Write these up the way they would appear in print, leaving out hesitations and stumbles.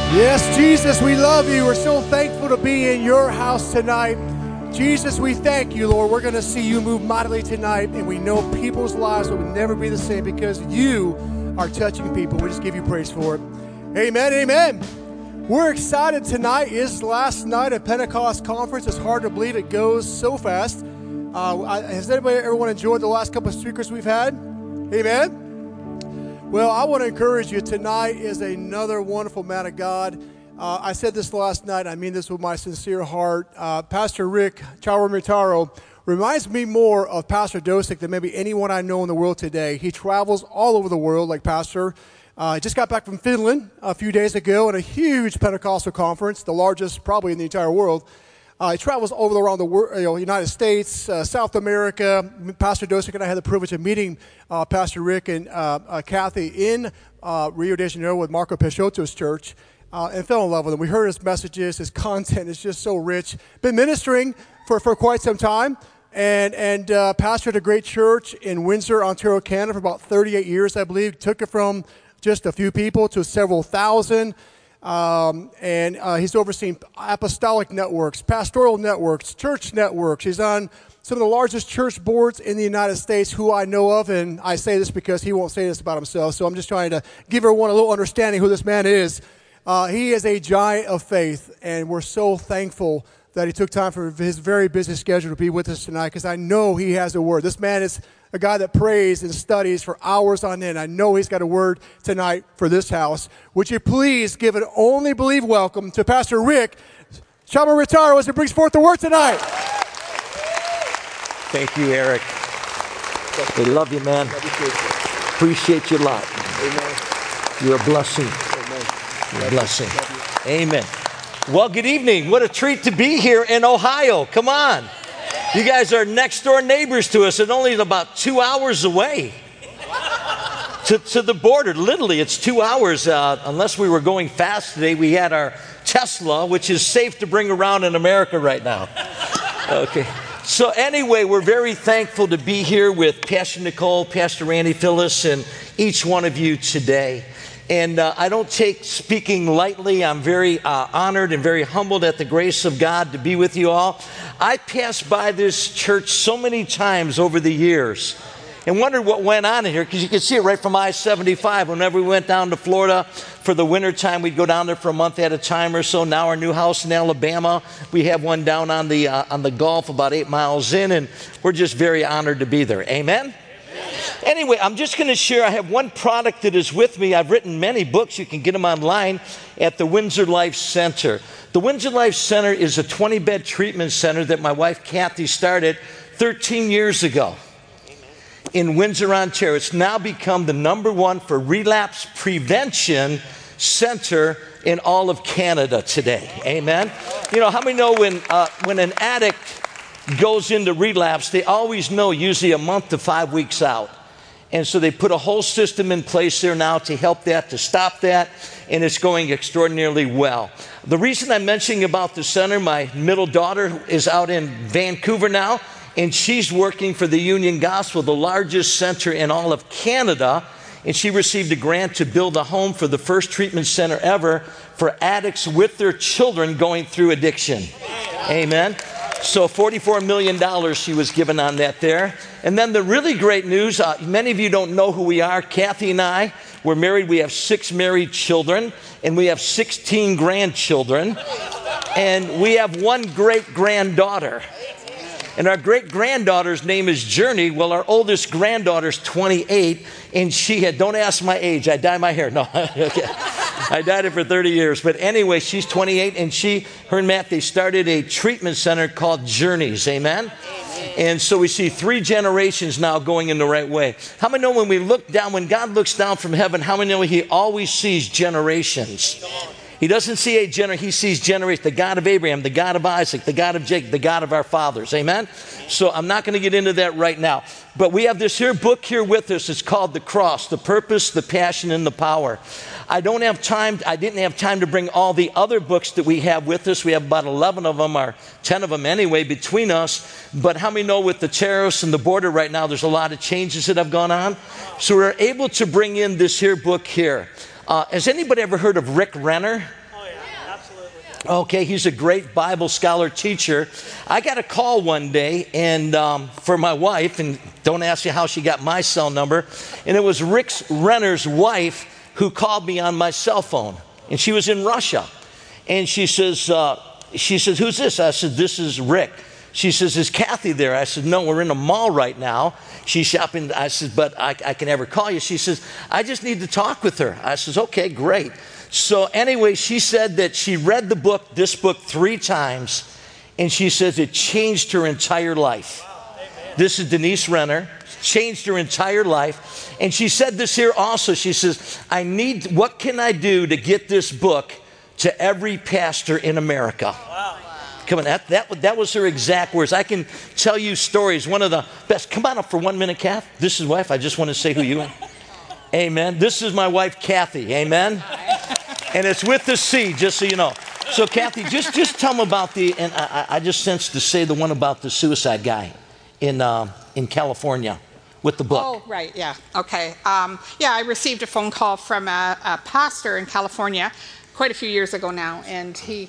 Yes, Jesus, we love you. We're so thankful to be in your house tonight. Jesus, we thank you, Lord. We're going to see you move mightily tonight, and we know people's lives will never be the same because you are touching people. We just give you praise for it. Amen, amen. We're excited tonight. It's last night at Pentecost Conference. It's hard to believe it goes so fast. Has anybody, everyone enjoyed the last couple of speakers we've had? Amen. Well, I want to encourage you. Tonight is another wonderful man of God. I said this last night. I mean this with my sincere heart. Pastor Rick Chawamitaro reminds me more of Pastor Dosick than maybe anyone I know in the world today. He travels all over the world like Pastor. I just got back from Finland a few days ago at a huge Pentecostal conference, the largest probably in the entire world. He travels all around the world, United States, South America. Pastor Dosick and I had the privilege of meeting Pastor Rick and Kathy in Rio de Janeiro with Marco Peixoto's church and fell in love with him. We heard his messages, his content is just so rich. Been ministering for quite some time and pastored a great church in Windsor, Ontario, Canada for about 38 years, I believe. Took it from just a few people to several thousand. And he's overseen apostolic networks, pastoral networks, church networks. He's on some of the largest church boards in the United States who I know of, and I say this because he won't say this about himself, so I'm just trying to give everyone a little understanding who this man is. He is a giant of faith, and we're so thankful that he took time for his very busy schedule to be with us tonight because I know he has a word. This man is a guy that prays and studies for hours on end. I know he's got a word tonight for this house. Would you please give an only believe welcome to Pastor Rick Chawamitaro as he brings forth the word tonight. Thank you, Eric. We love you, man. Appreciate you a lot. Amen. You're a blessing. Amen. You're a blessing. Amen. Well, good evening. What a treat to be here in Ohio. Come on. You guys are next door neighbors to us and only about 2 hours away to the border. Literally, it's 2 hours. Unless we were going fast today, we had our Tesla, which is safe to bring around in America right now. Okay. So anyway, we're very thankful to be here with Pastor Nicole, Pastor Randy, Phyllis, and each one of you today. And I don't take speaking lightly. I'm very honored and very humbled at the grace of God to be with you all. I passed by this church so many times over the years and wondered what went on in here because you can see it right from I-75. Whenever we went down to Florida for the winter time, we'd go down there for a month at a time or so. Now our new house in Alabama, we have one down on the Gulf about 8 miles in, and we're just very honored to be there. Amen? Anyway, I'm just going to share. I have one product that is with me. I've written many books. You can get them online at the Windsor Life Center. The Windsor Life Center is a 20-bed treatment center that my wife Kathy started 13 years ago in Windsor, Ontario. It's now become the #1 for relapse prevention center in all of Canada today. Amen. You know, how many know when an addict goes into relapse, they always know usually a month to 5 weeks out. And so they put a whole system in place there now to help that, to stop that, and it's going extraordinarily well. The reason I'm mentioning about the center, my middle daughter is out in Vancouver now, and she's working for the Union Gospel, the largest center in all of Canada, and she received a grant to build a home for the first treatment center ever for addicts with their children going through addiction. Amen. So $44 million she was given on that there. And then the really great news, many of you don't know who we are. Kathy and I, we're married. We have 6 married children, and we have 16 grandchildren. And we have 1 great-granddaughter. And our great-granddaughter's name is Journey. Well, our oldest granddaughter's 28, and she had, don't ask my age, I dye my hair. No, okay. I dyed it for 30 years. But anyway, she's 28, and her and Matt, they started a treatment center called Journeys. Amen? And so we see 3 generations now going in the right way. How many know when we look down, when God looks down from heaven, how many know he always sees generations? He doesn't see a generation, he sees generations. The God of Abraham, the God of Isaac, the God of Jacob, the God of our fathers. Amen? So I'm not going to get into that right now. But we have this here book here with us. It's called The Cross, The Purpose, the Passion, and the Power. I didn't have time to bring all the other books that we have with us. We have about 11 of them, or 10 of them anyway, between us. But how many know with the tariffs and the border right now, there's a lot of changes that have gone on? So we're able to bring in this here book here. Has anybody ever heard of Rick Renner? Okay, he's a great Bible scholar teacher. I got a call one day and for my wife, and don't ask me how she got my cell number, and it was Rick Renner's wife who called me on my cell phone, and she was in Russia. And she says, who's this? I said, this is Rick. She says, is Kathy there? I said, no, we're in a mall right now. She's shopping. I said, but I can never call you. She says, I just need to talk with her. I says, okay, great. So anyway, she said that she read this book 3 times, and she says it changed her entire life. This is Denise Renner. Changed her entire life. And she said this here also. She says, what can I do to get this book to every pastor in America? Wow. Come on, that was her exact words. I can tell you stories. One of the best. Come on up for 1 minute, Kath. This is wife. I just want to say who you are. Amen. This is my wife, Kathy. Amen. And it's with the C, just so you know. So, Kathy, just tell them about and I just sensed to say the one about the suicide guy in California with the book. Oh, right, yeah, okay. I received a phone call from a pastor in California quite a few years ago now, and he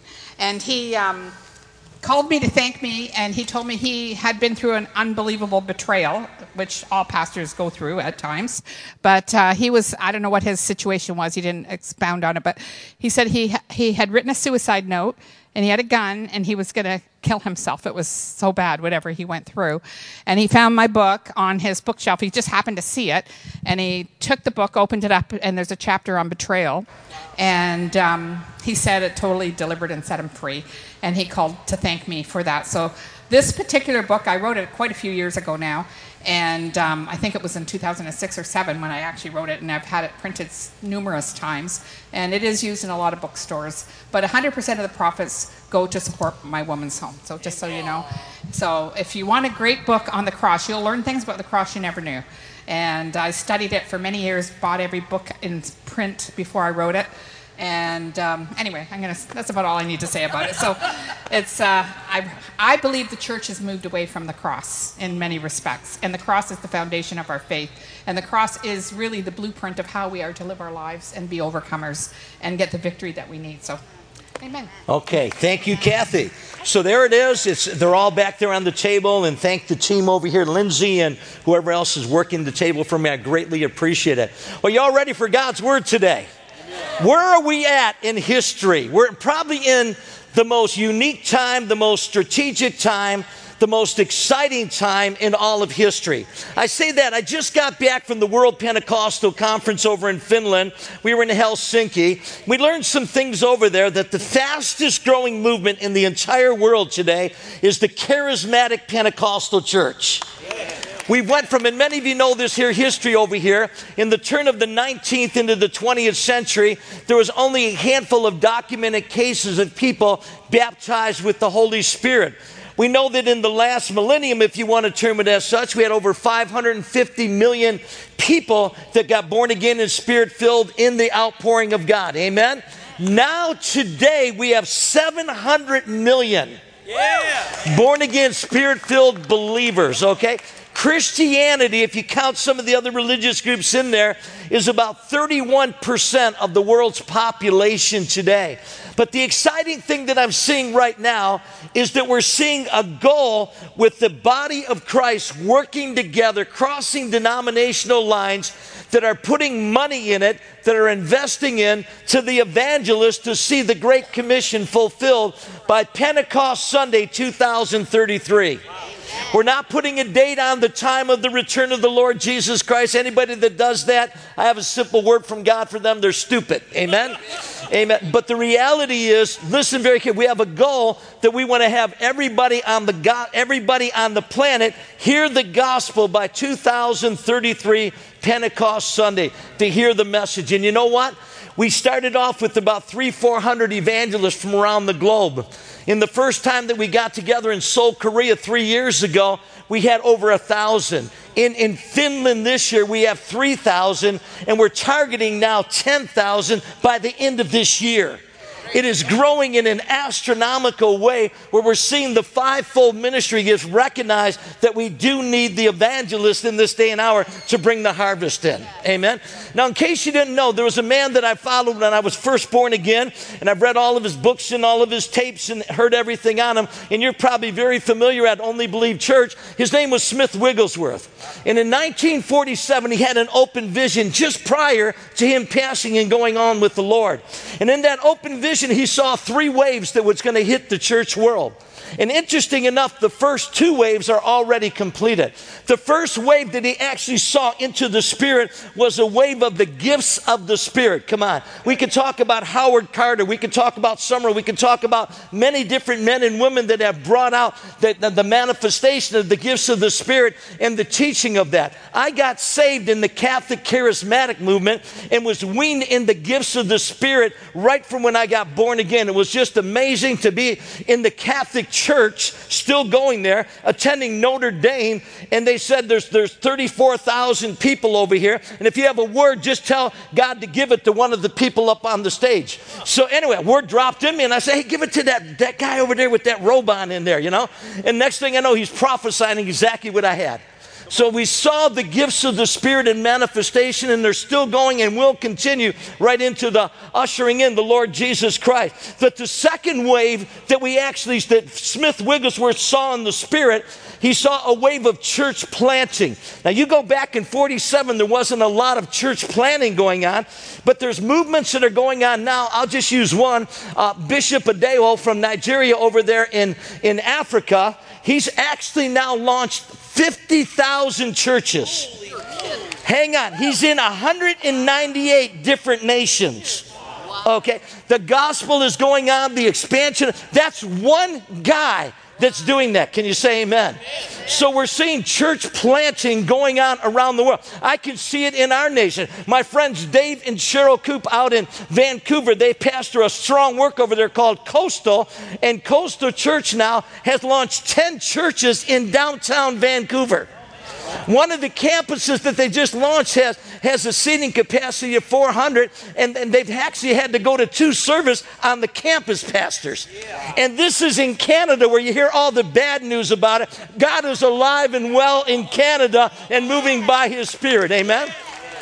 called me to thank me, and he told me he had been through an unbelievable betrayal, which all pastors go through at times. But I don't know what his situation was. He didn't expound on it, but he said he had written a suicide note, and he had a gun, and he was going to kill himself. It was so bad, whatever he went through. And he found my book on his bookshelf. He just happened to see it, and he took the book, opened it up, and there's a chapter on betrayal. And he said it totally delivered and set him free. And he called to thank me for that. So this particular book, I wrote it quite a few years ago now. And I think it was in 2006 or 7 when I actually wrote it. And I've had it printed numerous times. And it is used in a lot of bookstores. But 100% of the profits go to support My Woman's Home. So just so you know. So if you want a great book on the cross, you'll learn things about the cross you never knew. And I studied it for many years, bought every book in print before I wrote it. And anyway, that's about all I need to say about it. So it's I believe the church has moved away from the cross in many respects. And the cross is the foundation of our faith. And the cross is really the blueprint of how we are to live our lives and be overcomers and get the victory that we need. So, amen. Okay, thank you, Kathy. So there it is. They're all back there on the table. And thank the team over here, Lindsay and whoever else is working the table for me. I greatly appreciate it. Well, y'all ready for God's Word today? Where are we at in history? We're probably in the most unique time, the most strategic time, the most exciting time in all of history. I say that. I just got back from the World Pentecostal Conference over in Finland. We were in Helsinki. We learned some things over there that the fastest growing movement in the entire world today is the charismatic Pentecostal church. We went from, and many of you know this here, history over here, in the turn of the 19th into the 20th century, there was only a handful of documented cases of people baptized with the Holy Spirit. We know that in the last millennium, if you want to term it as such, we had over 550 million people that got born again and Spirit-filled in the outpouring of God. Amen? Now, today, we have 700 million born again, Spirit-filled believers, okay? Christianity, if you count some of the other religious groups in there, is about 31% of the world's population today. But the exciting thing that I'm seeing right now is that we're seeing a goal with the body of Christ working together, crossing denominational lines that are putting money in it, that are investing in to the evangelists to see the Great Commission fulfilled by Pentecost Sunday 2033. We're not putting a date on the time of the return of the Lord Jesus Christ. Anybody that does that, I have a simple word from God for them. They're stupid. Amen? Amen. But the reality is, listen very carefully, we have a goal that we want to have everybody on the planet hear the gospel by 2033 Pentecost Sunday, to hear the message. And you know what? We started off with about 300-400 evangelists from around the globe. In the first time that we got together in Seoul, Korea 3 years ago, we had over 1,000. In Finland this year, we have 3,000, and we're targeting now 10,000 by the end of this year. It is growing in an astronomical way where we're seeing the fivefold ministry gifts recognize that we do need the evangelist in this day and hour to bring the harvest in. Amen. Now, in case you didn't know, there was a man that I followed when I was first born again, and I've read all of his books and all of his tapes and heard everything on him, and you're probably very familiar at Only Believe Church. His name was Smith Wigglesworth. And in 1947, he had an open vision just prior to him passing and going on with the Lord. And in that open vision, he saw three waves that was going to hit the church world. And interesting enough, the first two waves are already completed. The first wave that he actually saw into the Spirit was a wave of the gifts of the Spirit. Come on. We could talk about Howard Carter. We could talk about Summer. We could talk about many different men and women that have brought out the manifestation of the gifts of the Spirit and the teaching of that. I got saved in the Catholic charismatic movement and was weaned in the gifts of the Spirit right from when I got born again. It was just amazing to be in the Catholic Church, still going there, attending Notre Dame, and they said there's 34,000 people over here, and if you have a word, just tell God to give it to one of the people up on the stage. So anyway, a word dropped in me, and I said, hey, give it to that guy over there with that robe on in there, you know? And next thing I know, he's prophesying exactly what I had. So we saw the gifts of the Spirit in manifestation, and they're still going and will continue right into the ushering in the Lord Jesus Christ. But the second wave that Smith Wigglesworth saw in the Spirit, he saw a wave of church planting. Now you go back in 47, there wasn't a lot of church planting going on, but there's movements that are going on now. I'll just use one. Bishop Adeyo from Nigeria over there in Africa, he's actually now launched 50,000 churches. Hang on. He's in 198 different nations. Okay. The gospel is going on, the expansion. That's one guy that's doing that. Can you say amen? So we're seeing church planting going on around the world. I can see it in our nation. My friends Dave and Cheryl Coop out in Vancouver, they pastor a strong work over there called Coastal, and Coastal Church now has launched 10 churches in downtown Vancouver. One of the campuses that they just launched has a seating capacity of 400, and they've actually had to go to 2 services on the campus pastors. And this is in Canada, where you hear all the bad news about it. God is alive and well in Canada and moving by His Spirit. Amen?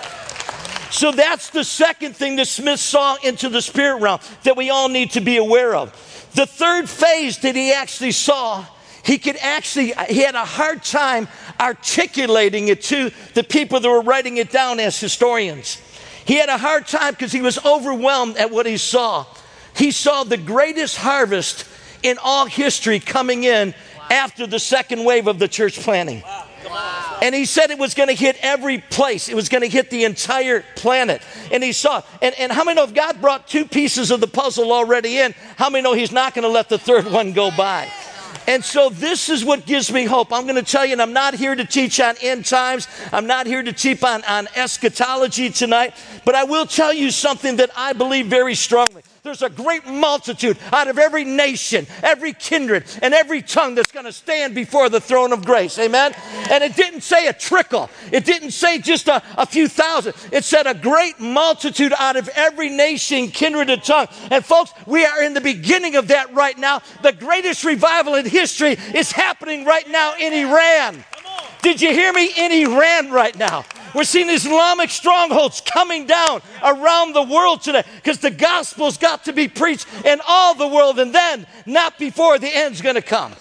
So that's the second thing that Smith saw into the spirit realm that we all need to be aware of. The third phase that he actually saw, he had a hard time articulating it to the people that were writing it down as historians. He had a hard time because he was overwhelmed at what he saw. He saw the greatest harvest in all history coming in after the second wave of the church planting. And he said it was going to hit every place. It was going to hit the entire planet. And he saw, and how many know if God brought 2 pieces of the puzzle already in, how many know He's not going to let the third one go by? And so this is what gives me hope. I'm going to tell you, and I'm not here to teach on end times. I'm not here to teach on eschatology tonight. But I will tell you something that I believe very strongly. There's a great multitude out of every nation, every kindred, and every tongue that's going to stand before the throne of grace. Amen? And it didn't say a trickle. It didn't say just a few thousand. It said a great multitude out of every nation, kindred, and tongue. And folks, we are in the beginning of that right now. The greatest revival in history is happening right now in Iran. Did you hear me? In Iran right now. We're seeing Islamic strongholds coming down around the world today because the gospel's got to be preached in all the world, and then not before the end's going to come.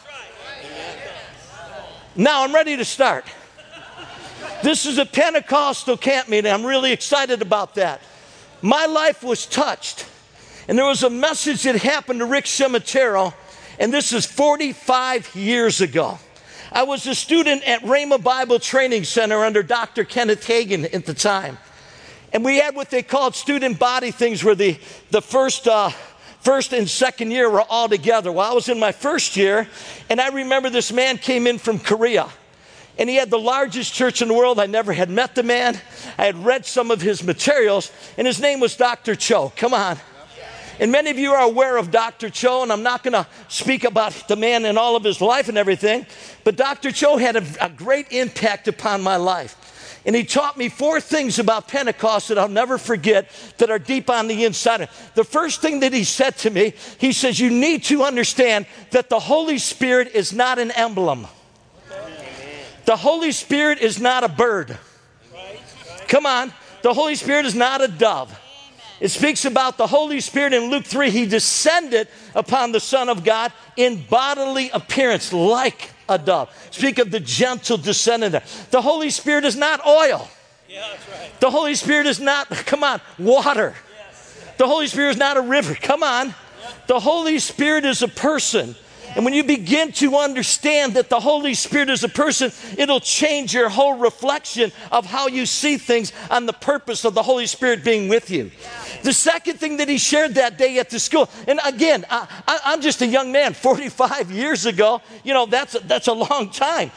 Now I'm ready to start. This is a Pentecostal camp meeting. I'm really excited about that. My life was touched, and there was a message that happened to Rick Cimitero, and this is 45 years ago. I was a student at Rhema Bible Training Center under Dr. Kenneth Hagin at the time. And we had what they called student body things where the first and second year were all together. Well, I was in my first year, and I remember this man came in from Korea. And he had the largest church in the world. I never had met the man. I had read some of his materials, and his name was Dr. Cho. Come on. And many of you are aware of Dr. Cho, and I'm not going to speak about the man and all of his life and everything, but Dr. Cho had a great impact upon my life. And he taught me 4 things about Pentecost that I'll never forget that are deep on the inside. The first thing that he said to me, he says, you need to understand that the Holy Spirit is not an emblem. The Holy Spirit is not a bird. Come on. The Holy Spirit is not a dove. It speaks about the Holy Spirit in Luke 3. He descended upon the Son of God in bodily appearance like a dove. Speak of the gentle descendant. The Holy Spirit is not oil. Yeah, that's right. The Holy Spirit is not, come on, water. Yes. The Holy Spirit is not a river. Come on. The Holy Spirit is a person. And when you begin to understand that the Holy Spirit is a person, it'll change your whole reflection of how you see things on the purpose of the Holy Spirit being with you. The second thing that he shared that day at the school, and again, I'm just a young man, 45 years ago, you know, that's a long time,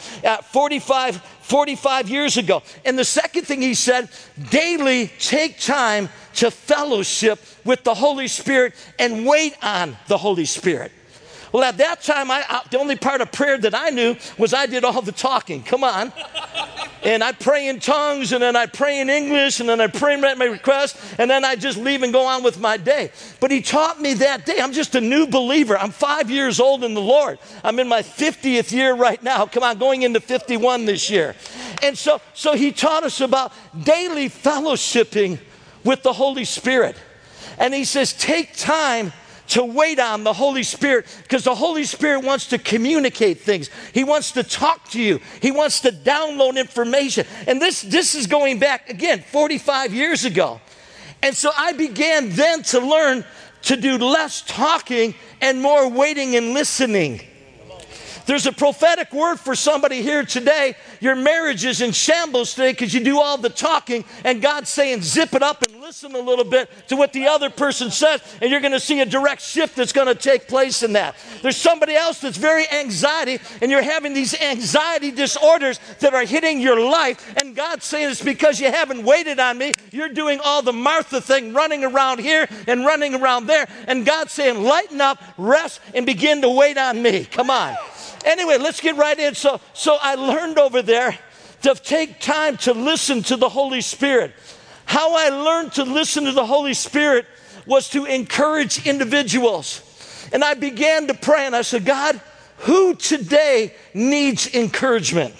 45 years ago. And the second thing he said, daily take time to fellowship with the Holy Spirit and wait on the Holy Spirit. Well, at that time, the only part of prayer that I knew was I did all the talking. Come on. And I pray in tongues, and then I pray in English, and then I pray my request, and then I just leave and go on with my day. But he taught me that day. I'm just a new believer. I'm 5 years old in the Lord. I'm in my 50th year right now. Come on, going into 51 this year. And so he taught us about daily fellowshipping with the Holy Spirit. And he says, take time to wait on the Holy Spirit, because the Holy Spirit wants to communicate things. He wants to talk to you. He wants to download information. And this is going back, again, 45 years ago. And so I began then to learn to do less talking and more waiting and listening. There's a prophetic word for somebody here today. Your marriage is in shambles today because you do all the talking, and God's saying zip it up and listen a little bit to what the other person says, and you're going to see a direct shift that's going to take place in that. There's somebody else that's very anxiety, and you're having these anxiety disorders that are hitting your life, and God's saying it's because you haven't waited on me. You're doing all the Martha thing, running around here and running around there, and God's saying lighten up, rest, and begin to wait on me. Come on. Anyway, let's get right in. So I learned over there to take time to listen to the Holy Spirit. How I learned to listen to the Holy Spirit was to encourage individuals. And I began to pray, and I said, God, who today needs encouragement?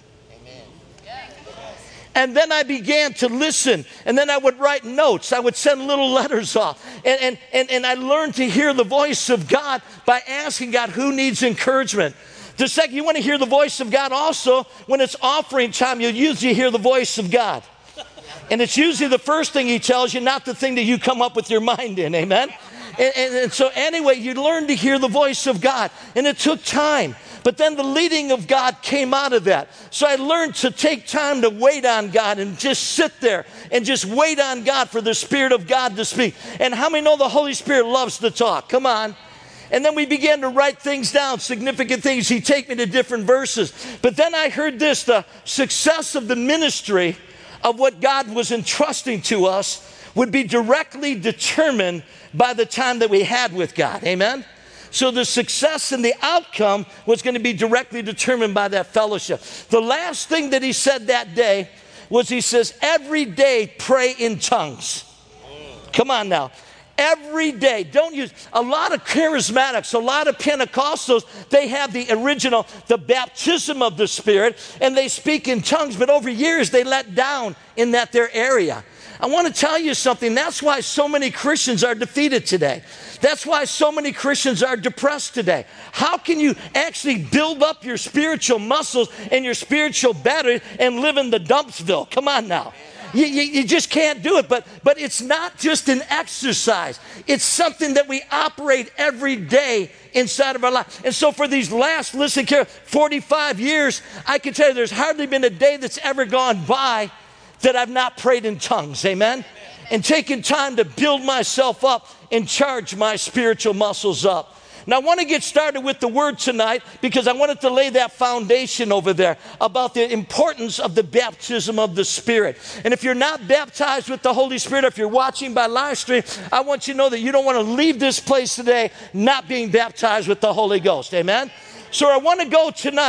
And then I began to listen, and then I would write notes. I would send little letters off. And I learned to hear the voice of God by asking God, who needs encouragement? The second, you want to hear the voice of God also, when it's offering time, you'll usually hear the voice of God. And it's usually the first thing he tells you, not the thing that you come up with your mind in, amen? And so anyway, you learn to hear the voice of God, and it took time. But then the leading of God came out of that. So I learned to take time to wait on God and just sit there and just wait on God for the Spirit of God to speak. And how many know the Holy Spirit loves to talk? Come on. And then we began to write things down, significant things. He'd take me to different verses. But then I heard this, the success of the ministry of what God was entrusting to us would be directly determined by the time that we had with God. Amen? So the success and the outcome was going to be directly determined by that fellowship. The last thing that he said that day was, he says, every day pray in tongues. Come on now. Every day. Don't use, a lot of charismatics, a lot of Pentecostals, they have the original, the baptism of the Spirit, and they speak in tongues, but over years they let down in their area. I want to tell you something. That's why so many Christians are defeated today. That's why so many Christians are depressed today. How can you actually build up your spiritual muscles and your spiritual battery and live in the dumpsville? Come on now. You just can't do it. But it's not just an exercise. It's something that we operate every day inside of our life. And so for these last, listen here, 45 years, I can tell you there's hardly been a day that's ever gone by that I've not prayed in tongues. Amen? And taken time to build myself up and charge my spiritual muscles up. Now, I want to get started with the word tonight because I wanted to lay that foundation over there about the importance of the baptism of the Spirit. And if you're not baptized with the Holy Spirit, if you're watching by live stream, I want you to know that you don't want to leave this place today not being baptized with the Holy Ghost. Amen? So I want to go tonight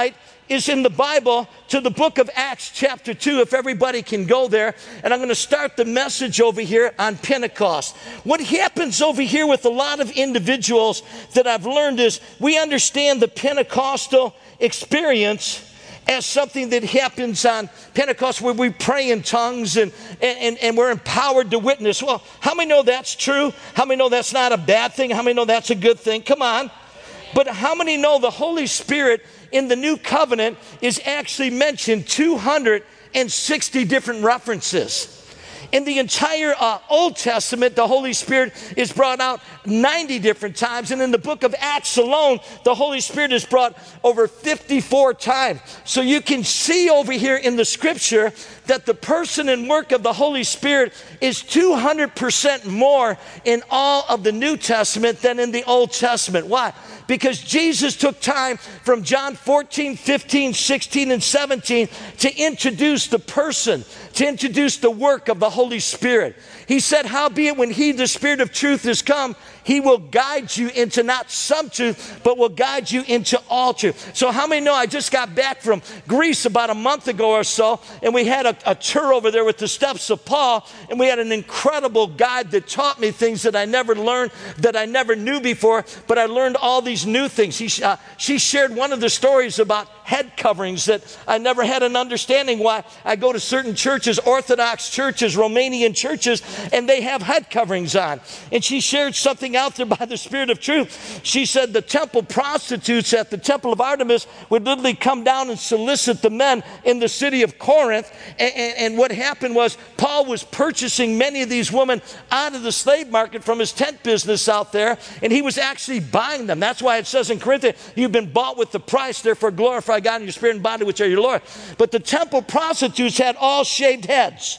is in the Bible to the book of Acts chapter 2, if everybody can go there. And I'm going to start the message over here on Pentecost. What happens over here with a lot of individuals that I've learned is we understand the Pentecostal experience as something that happens on Pentecost where we pray in tongues and we're empowered to witness. Well, how many know that's true? How many know that's not a bad thing? How many know that's a good thing? Come on. But how many know the Holy Spirit in the New Covenant is actually mentioned 260 different references? In the entire Old Testament, the Holy Spirit is brought out 90 different times. And in the book of Acts alone, the Holy Spirit is brought over 54 times. So you can see over here in the scripture that the person and work of the Holy Spirit is 200% more in all of the New Testament than in the Old Testament. Why? Because Jesus took time from John 14, 15, 16, and 17 to introduce the person, to introduce the work of the Holy Spirit. He said, howbeit when he, the Spirit of truth, is come, he will guide you into not some truth, but will guide you into all truth. So how many know I just got back from Greece about a month ago or so, and we had a tour over there with the steps of Paul, and we had an incredible guide that taught me things that I never learned, that I never knew before, but I learned all these new things. She shared one of the stories about head coverings that I never had an understanding why. I go to certain churches, Orthodox churches, Romanian churches, and they have head coverings on. And she shared something out there by the Spirit of truth. She said the temple prostitutes at the temple of Artemis would literally come down and solicit the men in the city of Corinth. And what happened was Paul was purchasing many of these women out of the slave market from his tent business out there, and he was actually buying them. That's why it says in Corinthians, you've been bought with the price, therefore glorify God in your spirit and body, which are your Lord. But the temple prostitutes had all shaved heads.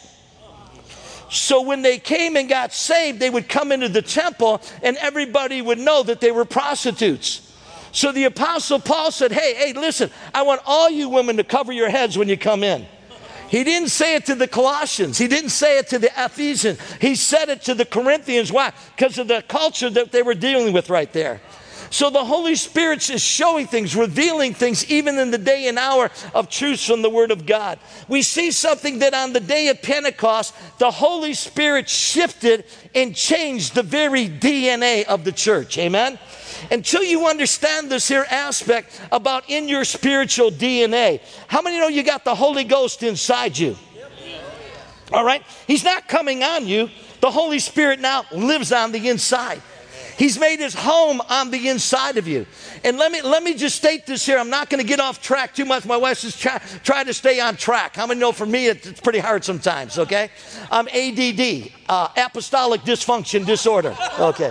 So when they came and got saved, they would come into the temple and everybody would know that they were prostitutes. So the Apostle Paul said, hey, listen, I want all you women to cover your heads when you come in. He didn't say it to the Colossians. He didn't say it to the Ephesians. He said it to the Corinthians. Why? Because of the culture that they were dealing with right there. So the Holy Spirit is showing things, revealing things, even in the day and hour of truths from the Word of God. We see something that on the day of Pentecost, the Holy Spirit shifted and changed the very DNA of the church. Amen? Until you understand this here aspect about in your spiritual DNA, how many know you got the Holy Ghost inside you? All right? He's not coming on you. The Holy Spirit now lives on the inside. He's made his home on the inside of you. And let me just state this here. I'm not going to get off track too much. My wife says try to stay on track. How many know for me it's pretty hard sometimes, okay? I'm ADD, apostolic dysfunction disorder, okay?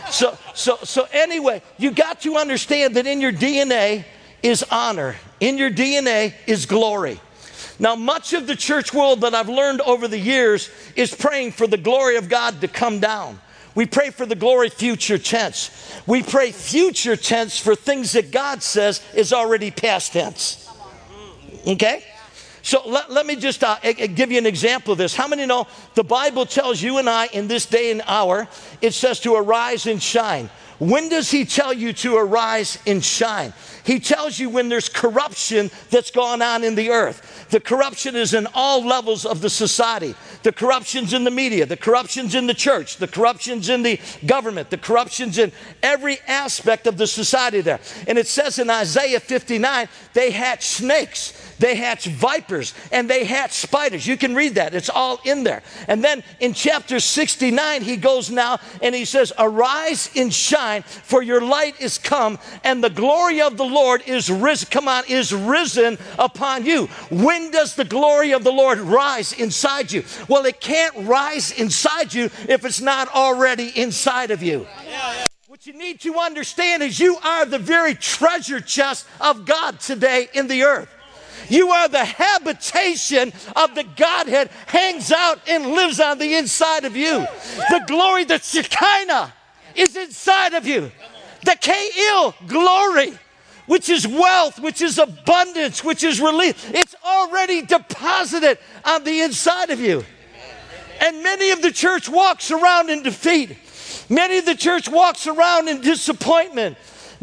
So anyway, you got to understand that in your DNA is honor. In your DNA is glory. Now, much of the church world that I've learned over the years is praying for the glory of God to come down. We pray for the glory future tense. We pray future tense for things that God says is already past tense. Okay? So let me just give you an example of this. How many know the Bible tells you and I in this day and hour, it says to arise and shine. When does he tell you to arise and shine? He tells you when there's corruption that's gone on in the earth. The corruption is in all levels of the society. The corruption's in the media. The corruption's in the church. The corruption's in the government. The corruption's in every aspect of the society there. And it says in Isaiah 59, they hatch snakes. They hatch vipers, and they hatch spiders. You can read that. It's all in there. And then in chapter 69, he goes now and he says, arise and shine, for your light is come, and the glory of the Lord is risen. Come on, is risen upon you. When does the glory of the Lord rise inside you? Well, it can't rise inside you if it's not already inside of you. What you need to understand is you are the very treasure chest of God today in the earth. You are the habitation of the Godhead, hangs out and lives on the inside of you. The glory, the Shekinah, is inside of you. The K'il glory, which is wealth, which is abundance, which is relief, it's already deposited on the inside of you. And many of the church walks around in defeat. Many of the church walks around in disappointment.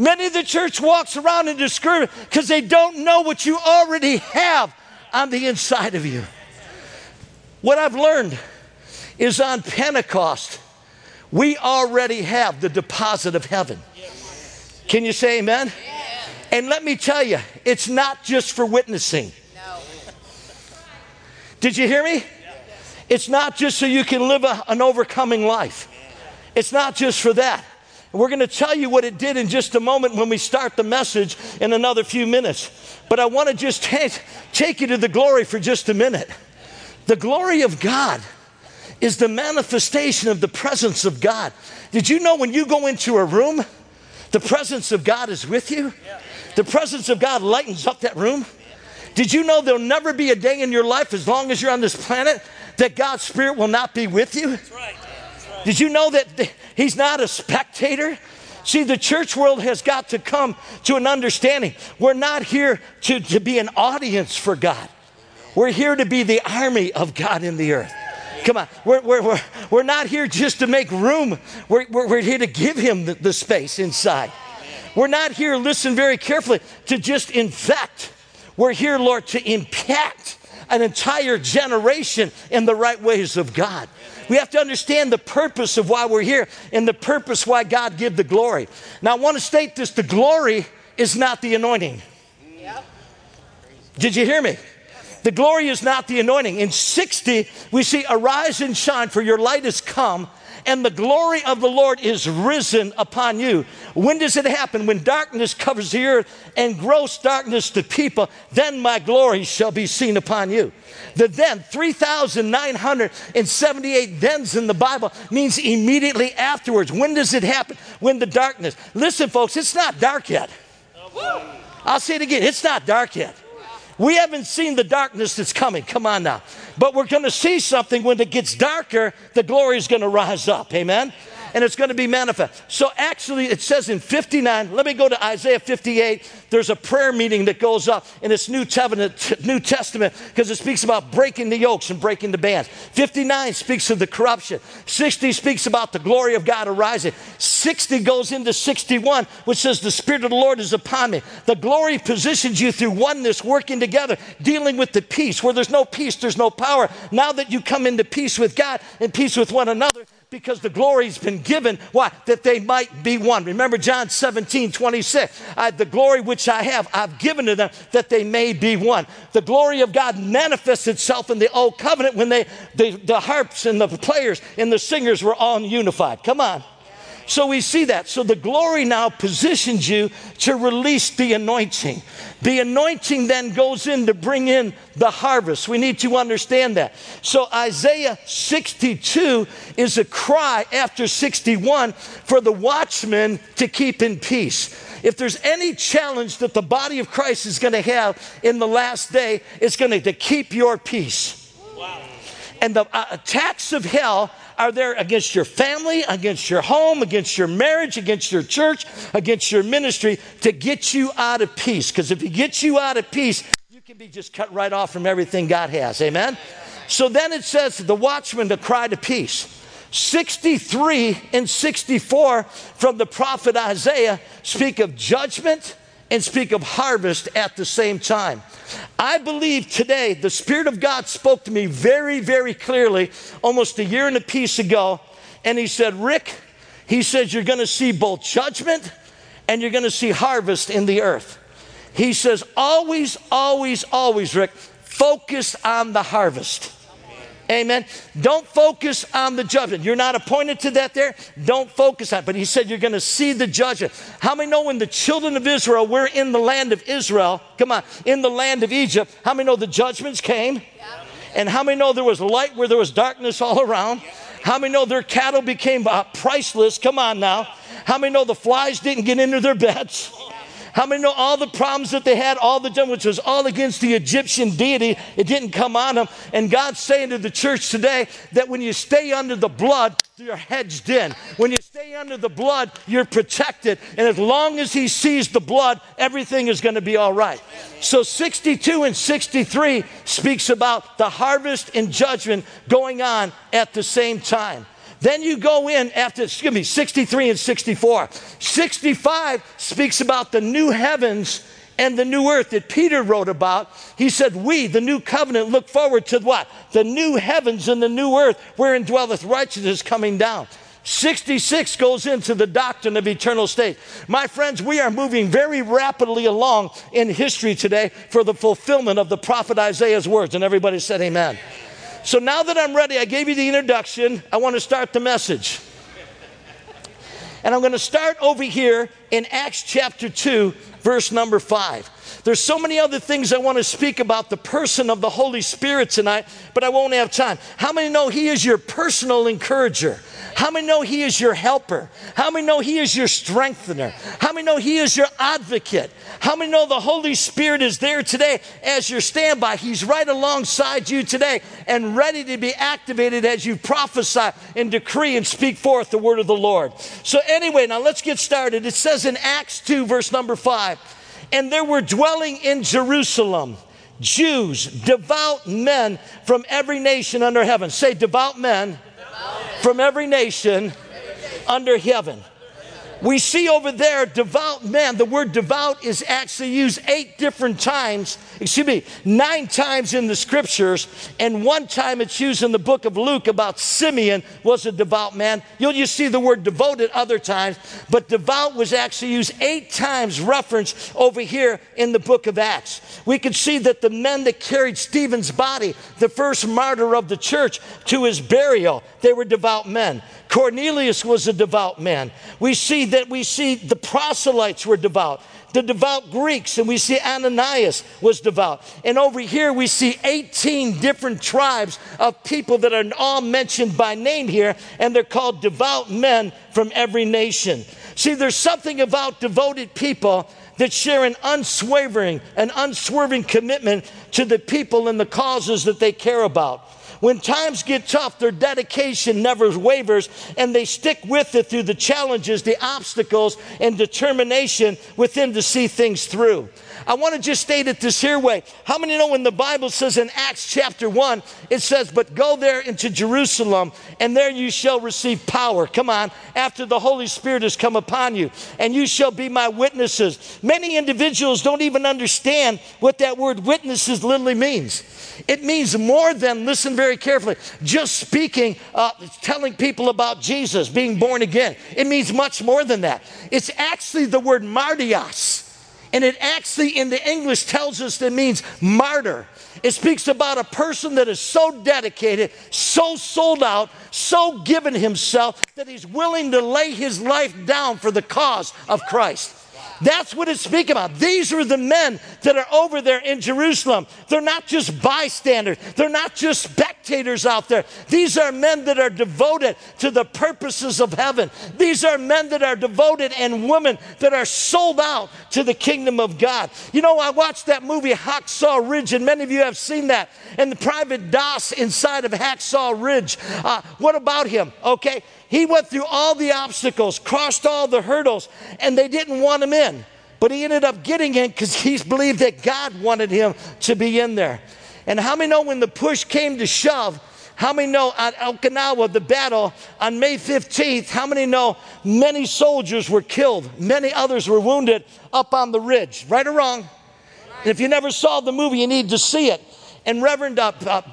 Many of the church walks around in discouragement because they don't know what you already have on the inside of you. What I've learned is on Pentecost, we already have the deposit of heaven. Can you say amen? And let me tell you, it's not just for witnessing. Did you hear me? It's not just so you can live an overcoming life. It's not just for that. We're going to tell you what it did in just a moment when we start the message in another few minutes. But I want to just take you to the glory for just a minute. The glory of God is the manifestation of the presence of God. Did you know when you go into a room, the presence of God is with you? The presence of God lightens up that room. Did you know there'll never be a day in your life as long as you're on this planet that God's Spirit will not be with you? That's right. Did you know that He's not a spectator? See, the church world has got to come to an understanding. We're not here to be an audience for God. We're here to be the army of God in the earth. Come on, we're not here just to make room. We're here to give Him the space inside. We're not here, listen very carefully, to just infect. We're here, Lord, to impact an entire generation in the right ways of God. We have to understand the purpose of why we're here and the purpose why God give the glory. Now, I want to state this. The glory is not the anointing. Did you hear me? The glory is not the anointing. In 60, we see, arise and shine, for your light has come, and the glory of the Lord is risen upon you. When does it happen? When darkness covers the earth and gross darkness to people, then my glory shall be seen upon you. The then, 3,978 thens in the Bible means immediately afterwards. When does it happen? When the darkness. Listen, folks, it's not dark yet. I'll say it again. It's not dark yet. We haven't seen the darkness that's coming. Come on now. But we're going to see something when it gets darker, the glory is going to rise up. Amen? And it's going to be manifest. So actually it says in 59, let me go to Isaiah 58. There's a prayer meeting that goes up in its New Testament because it speaks about breaking the yokes and breaking the bands. 59 speaks of the corruption. 60 speaks about the glory of God arising. 60 goes into 61, which says the Spirit of the Lord is upon me. The glory positions you through oneness, working together, dealing with the peace. Where there's no peace, there's no power. Now that you come into peace with God and peace with one another, because the glory's been given. Why? That they might be one. Remember John 17:26. The glory which I have, I've given to them that they may be one. The glory of God manifests itself in the old covenant when the harps and the players and the singers were all unified. Come on. So we see that. So the glory now positions you to release the anointing. The anointing then goes in to bring in the harvest. We need to understand that. So Isaiah 62 is a cry after 61 for the watchman to keep in peace. If there's any challenge that the body of Christ is going to have in the last day, it's going to keep your peace. Wow. And the attacks of hell are there against your family, against your home, against your marriage, against your church, against your ministry, to get you out of peace. Because if he gets you out of peace, you can be just cut right off from everything God has. Amen? So then it says the watchman to cry to peace. 63 and 64 from the prophet Isaiah speak of judgment and speak of harvest at the same time. I believe today the Spirit of God spoke to me very, very clearly almost a year and a piece ago. And he said, Rick, he says, you're going to see both judgment and you're going to see harvest in the earth. He says, always, always, always, Rick, focus on the harvest. Amen. Don't focus on the judgment. You're not appointed to that there. Don't focus on it. But he said you're going to see the judgment. How many know when the children of Israel were in the land of Israel, come on, in the land of Egypt, how many know the judgments came? Yeah. And how many know there was light where there was darkness all around? How many know their cattle became priceless? Come on now. How many know the flies didn't get into their beds? How many know all the problems that they had, all the judgment, which was all against the Egyptian deity, it didn't come on them. And God's saying to the church today that when you stay under the blood, you're hedged in. When you stay under the blood, you're protected. And as long as he sees the blood, everything is going to be all right. So 62 and 63 speaks about the harvest and judgment going on at the same time. Then you go in after, 63 and 64. 65 speaks about the new heavens and the new earth that Peter wrote about. He said, we, the new covenant, look forward to what? The new heavens and the new earth wherein dwelleth righteousness coming down. 66 goes into the doctrine of eternal state. My friends, we are moving very rapidly along in history today for the fulfillment of the prophet Isaiah's words. And everybody said amen. So now that I'm ready, I gave you the introduction. I want to start the message. And I'm going to start over here in Acts chapter 2, verse number 5. There's so many other things I want to speak about the person of the Holy Spirit tonight, but I won't have time. How many know He is your personal encourager? How many know He is your helper? How many know He is your strengthener? How many know He is your advocate? How many know the Holy Spirit is there today as your standby? He's right alongside you today and ready to be activated as you prophesy and decree and speak forth the word of the Lord. So anyway, now let's get started. It says in Acts 2, verse number 5, and there were dwelling in Jerusalem Jews, devout men from every nation under heaven. Say, devout men from every nation under heaven. We see over there, devout men. The word devout is actually used 9 times in the scriptures, and 1 time it's used in the book of Luke about Simeon was a devout man. You see the word devoted other times, but devout was actually used 8 times referenced over here in the book of Acts. We could see that the men that carried Stephen's body, the first martyr of the church, to his burial, they were devout men. Cornelius was a devout man. We see the proselytes were devout, the devout Greeks, and we see Ananias was devout. And over here we see 18 different tribes of people that are all mentioned by name here, and they're called devout men from every nation. See, there's something about devoted people that share an unswerving commitment to the people and the causes that they care about. When times get tough, their dedication never wavers, and they stick with it through the challenges, the obstacles, and determination within to see things through. I want to just state it this here way. How many know when the Bible says in Acts chapter 1, it says, but go there into Jerusalem, and there you shall receive power. Come on, after the Holy Spirit has come upon you, and you shall be my witnesses. Many individuals don't even understand what that word witnesses literally means. It means more than, listen very carefully, just speaking, telling people about Jesus, being born again. It means much more than that. It's actually the word martyrs. And it actually in the English tells us that it means martyr. It speaks about a person that is so dedicated, so sold out, so given himself that he's willing to lay his life down for the cause of Christ. That's what it's speaking about. These are the men that are over there in Jerusalem. They're not just bystanders. They're not just spectators out there. These are men that are devoted to the purposes of heaven. These are men that are devoted and women that are sold out to the kingdom of God. You know, I watched that movie Hacksaw Ridge, and many of you have seen that. And the Private Doss inside of Hacksaw Ridge. What about him? Okay. He went through all the obstacles, crossed all the hurdles, and they didn't want him in. But he ended up getting in because he believed that God wanted him to be in there. And how many know when the push came to shove, how many know at Okinawa, the battle on May 15th, how many know many soldiers were killed, many others were wounded up on the ridge, right or wrong? And if you never saw the movie, you need to see it. And Reverend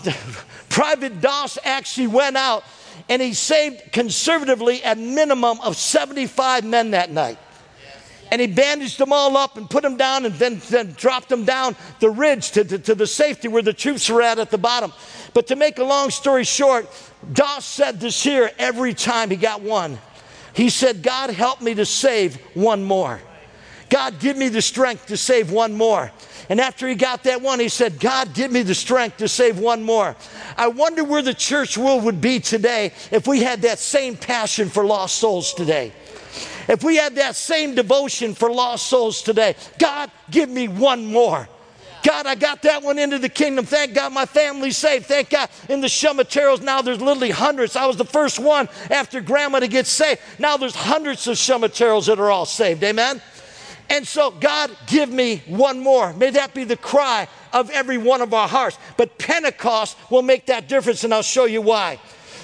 Private Doss actually went out, and he saved conservatively a minimum of 75 men that night. And he bandaged them all up and put them down, and then dropped them down the ridge to the safety where the troops were at the bottom. But to make a long story short, Doss said this here every time he got one. He said, God, help me to save one more. God, give me the strength to save one more. And after he got that one, he said, God, give me the strength to save one more. I wonder where the church world would be today if we had that same passion for lost souls today. If we had that same devotion for lost souls today. God, give me one more. God, I got that one into the kingdom. Thank God my family's saved. Thank God in the Shumateros now there's literally hundreds. I was the first one after grandma to get saved. Now there's hundreds of Shumateros that are all saved. Amen? And so, God, give me one more. May that be the cry of every one of our hearts. But Pentecost will make that difference, and I'll show you why.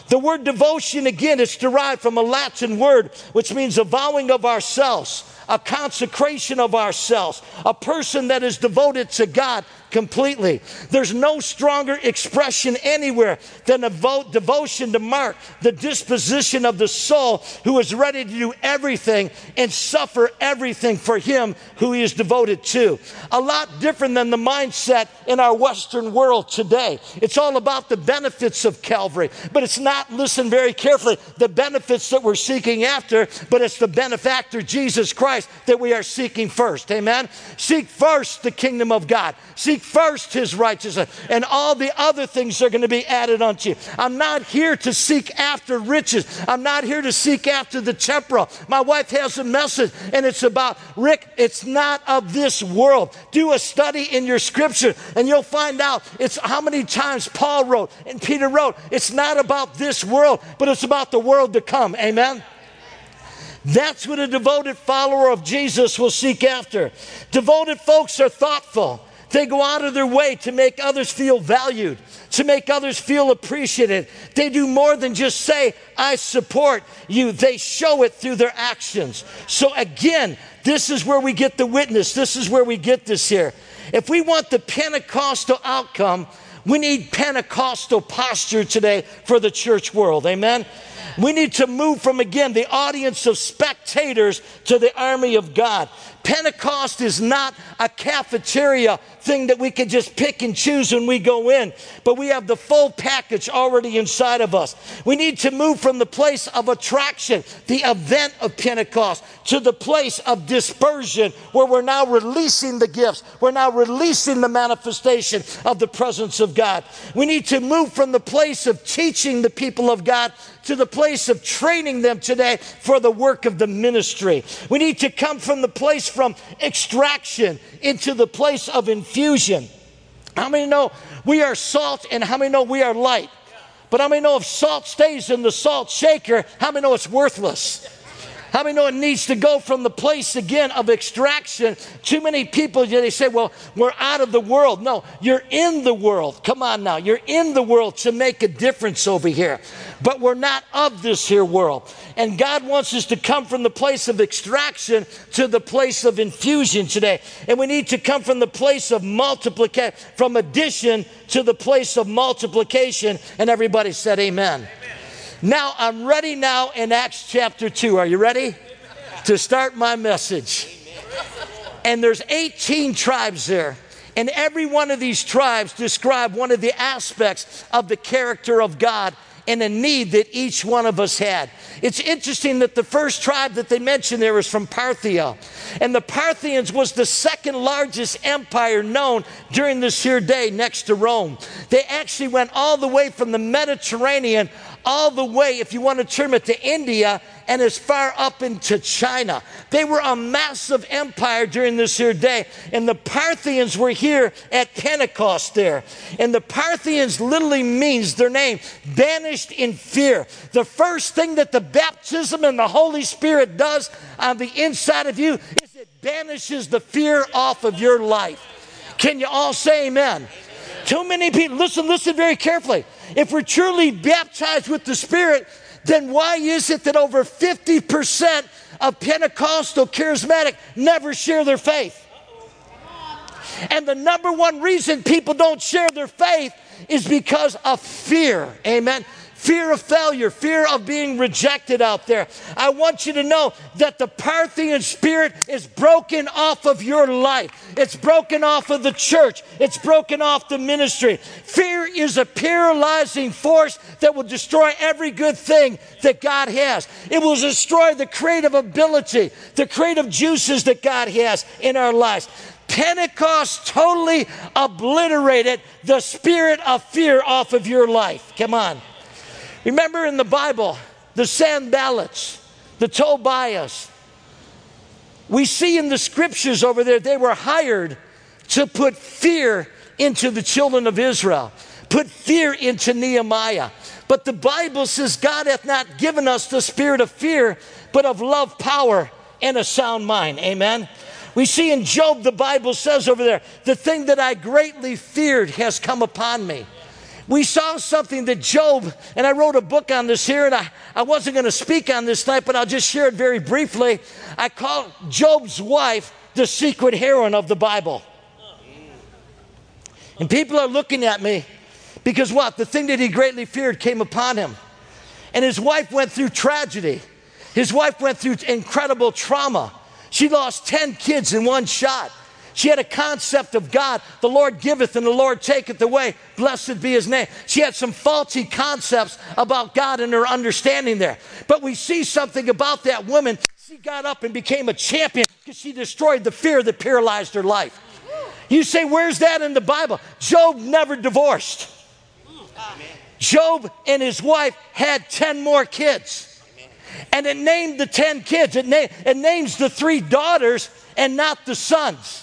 The word devotion, again, it's derived from a Latin word, which means a vowing of ourselves, a consecration of ourselves, a person that is devoted to God completely. There's no stronger expression anywhere than a devotion to mark the disposition of the soul who is ready to do everything and suffer everything for him who he is devoted to. A lot different than the mindset in our Western world today. It's all about the benefits of Calvary, but it's not, listen very carefully, the benefits that we're seeking after, but it's the benefactor, Jesus Christ, that we are seeking first. Amen? Seek first the kingdom of God. Seek first his righteousness, and all the other things are going to be added unto you. I'm not here to seek after riches. I'm not here to seek after the temporal. My wife has a message, and it's about, Rick, it's not of this world. Do a study in your scripture, and you'll find out it's how many times Paul wrote and Peter wrote, it's not about this world, but it's about the world to come. Amen? That's what a devoted follower of Jesus will seek after. Devoted folks are thoughtful. They go out of their way to make others feel valued, to make others feel appreciated. They do more than just say, I support you. They show it through their actions. So again, this is where we get the witness. This is where we get this here. If we want the Pentecostal outcome, we need Pentecostal posture today for the church world. Amen? We need to move from, again, the audience of spectators to the army of God. Pentecost is not a cafeteria thing that we can just pick and choose when we go in, but we have the full package already inside of us. We need to move from the place of attraction, the event of Pentecost, to the place of dispersion, where we're now releasing the gifts. We're now releasing the manifestation of the presence of God. We need to move from the place of teaching the people of God to the place of training them today for the work of the ministry. We need to come from the place from extraction into the place of infusion. How many know we are salt, and how many know we are light? But how many know if salt stays in the salt shaker, how many know it's worthless? How many know it needs to go from the place, again, of extraction? Too many people, they say, well, we're out of the world. No, you're in the world. Come on now. You're in the world to make a difference over here. But we're not of this here world. And God wants us to come from the place of extraction to the place of infusion today. And we need to come from the place of multiplication, from addition to the place of multiplication. And everybody said amen. Amen. Now, I'm ready now in Acts chapter 2. Are you ready to start my message? And there's 18 tribes there. And every one of these tribes describe one of the aspects of the character of God and a need that each one of us had. It's interesting that the first tribe that they mentioned there was from Parthia. And the Parthians was the second largest empire known during this here day next to Rome. They actually went all the way from the Mediterranean all the way, if you want to term it, to India and as far up into China. They were a massive empire during this here day. And the Parthians were here at Pentecost there. And the Parthians literally means their name, banished in fear. The first thing that the baptism and the Holy Spirit does on the inside of you is it banishes the fear off of your life. Can you all say amen? Too many people, listen very carefully. If we're truly baptized with the Spirit, then why is it that over 50% of Pentecostal charismatic never share their faith? And the number one reason people don't share their faith is because of fear. Amen. Fear of failure, fear of being rejected out there. I want you to know that the Parthian spirit is broken off of your life. It's broken off of the church. It's broken off the ministry. Fear is a paralyzing force that will destroy every good thing that God has. It will destroy the creative ability, the creative juices that God has in our lives. Pentecost totally obliterated the spirit of fear off of your life. Come on. Remember in the Bible, the Sanballats, the Tobias. We see in the scriptures over there, they were hired to put fear into the children of Israel, put fear into Nehemiah. But the Bible says God hath not given us the spirit of fear, but of love, power, and a sound mind. Amen. We see in Job, the Bible says over there, the thing that I greatly feared has come upon me. We saw something that Job, and I wrote a book on this here, and I wasn't going to speak on this tonight, but I'll just share it very briefly. I call Job's wife the secret heroine of the Bible. And people are looking at me because what? The thing that he greatly feared came upon him. And his wife went through tragedy. His wife went through incredible trauma. She lost 10 kids in one shot. She had a concept of God, the Lord giveth and the Lord taketh away. Blessed be his name. She had some faulty concepts about God and her understanding there. But we see something about that woman. She got up and became a champion because she destroyed the fear that paralyzed her life. You say, where's that in the Bible? Job never divorced. Job and his wife had 10 more kids. And it named the 10 kids. It names the 3 daughters and not the sons.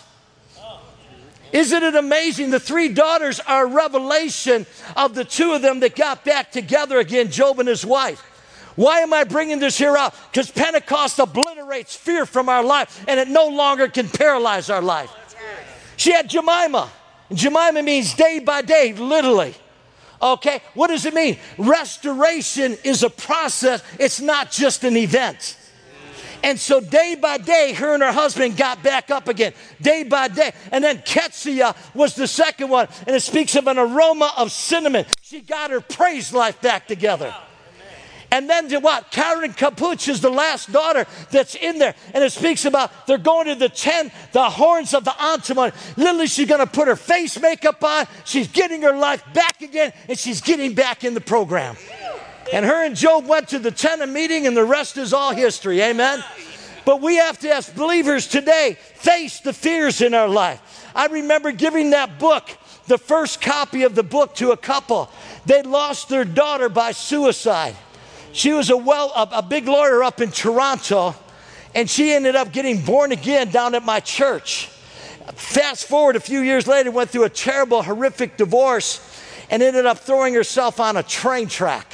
Isn't it amazing? The 3 daughters are a revelation of the 2 of them that got back together again, Job and his wife. Why am I bringing this here out? Because Pentecost obliterates fear from our life, and it no longer can paralyze our life. She had Jemima. Jemima means day by day, literally. Okay, what does it mean? Restoration is a process. It's not just an event. And so day by day, her and her husband got back up again, day by day. And then Ketsia was the second one, and it speaks of an aroma of cinnamon. She got her praise life back together. And then to what? Karen Capuch is the last daughter that's in there. And it speaks about they're going to the horns of the Antimon. Literally, she's going to put her face makeup on. She's getting her life back again, and she's getting back in the program. And her and Job went to the Tenna meeting, and the rest is all history. Amen? But we have to, as believers today, face the fears in our life. I remember giving that book, the first copy of the book, to a couple. They lost their daughter by suicide. She was a big lawyer up in Toronto, and she ended up getting born again down at my church. Fast forward a few years later, went through a terrible, horrific divorce, and ended up throwing herself on a train track.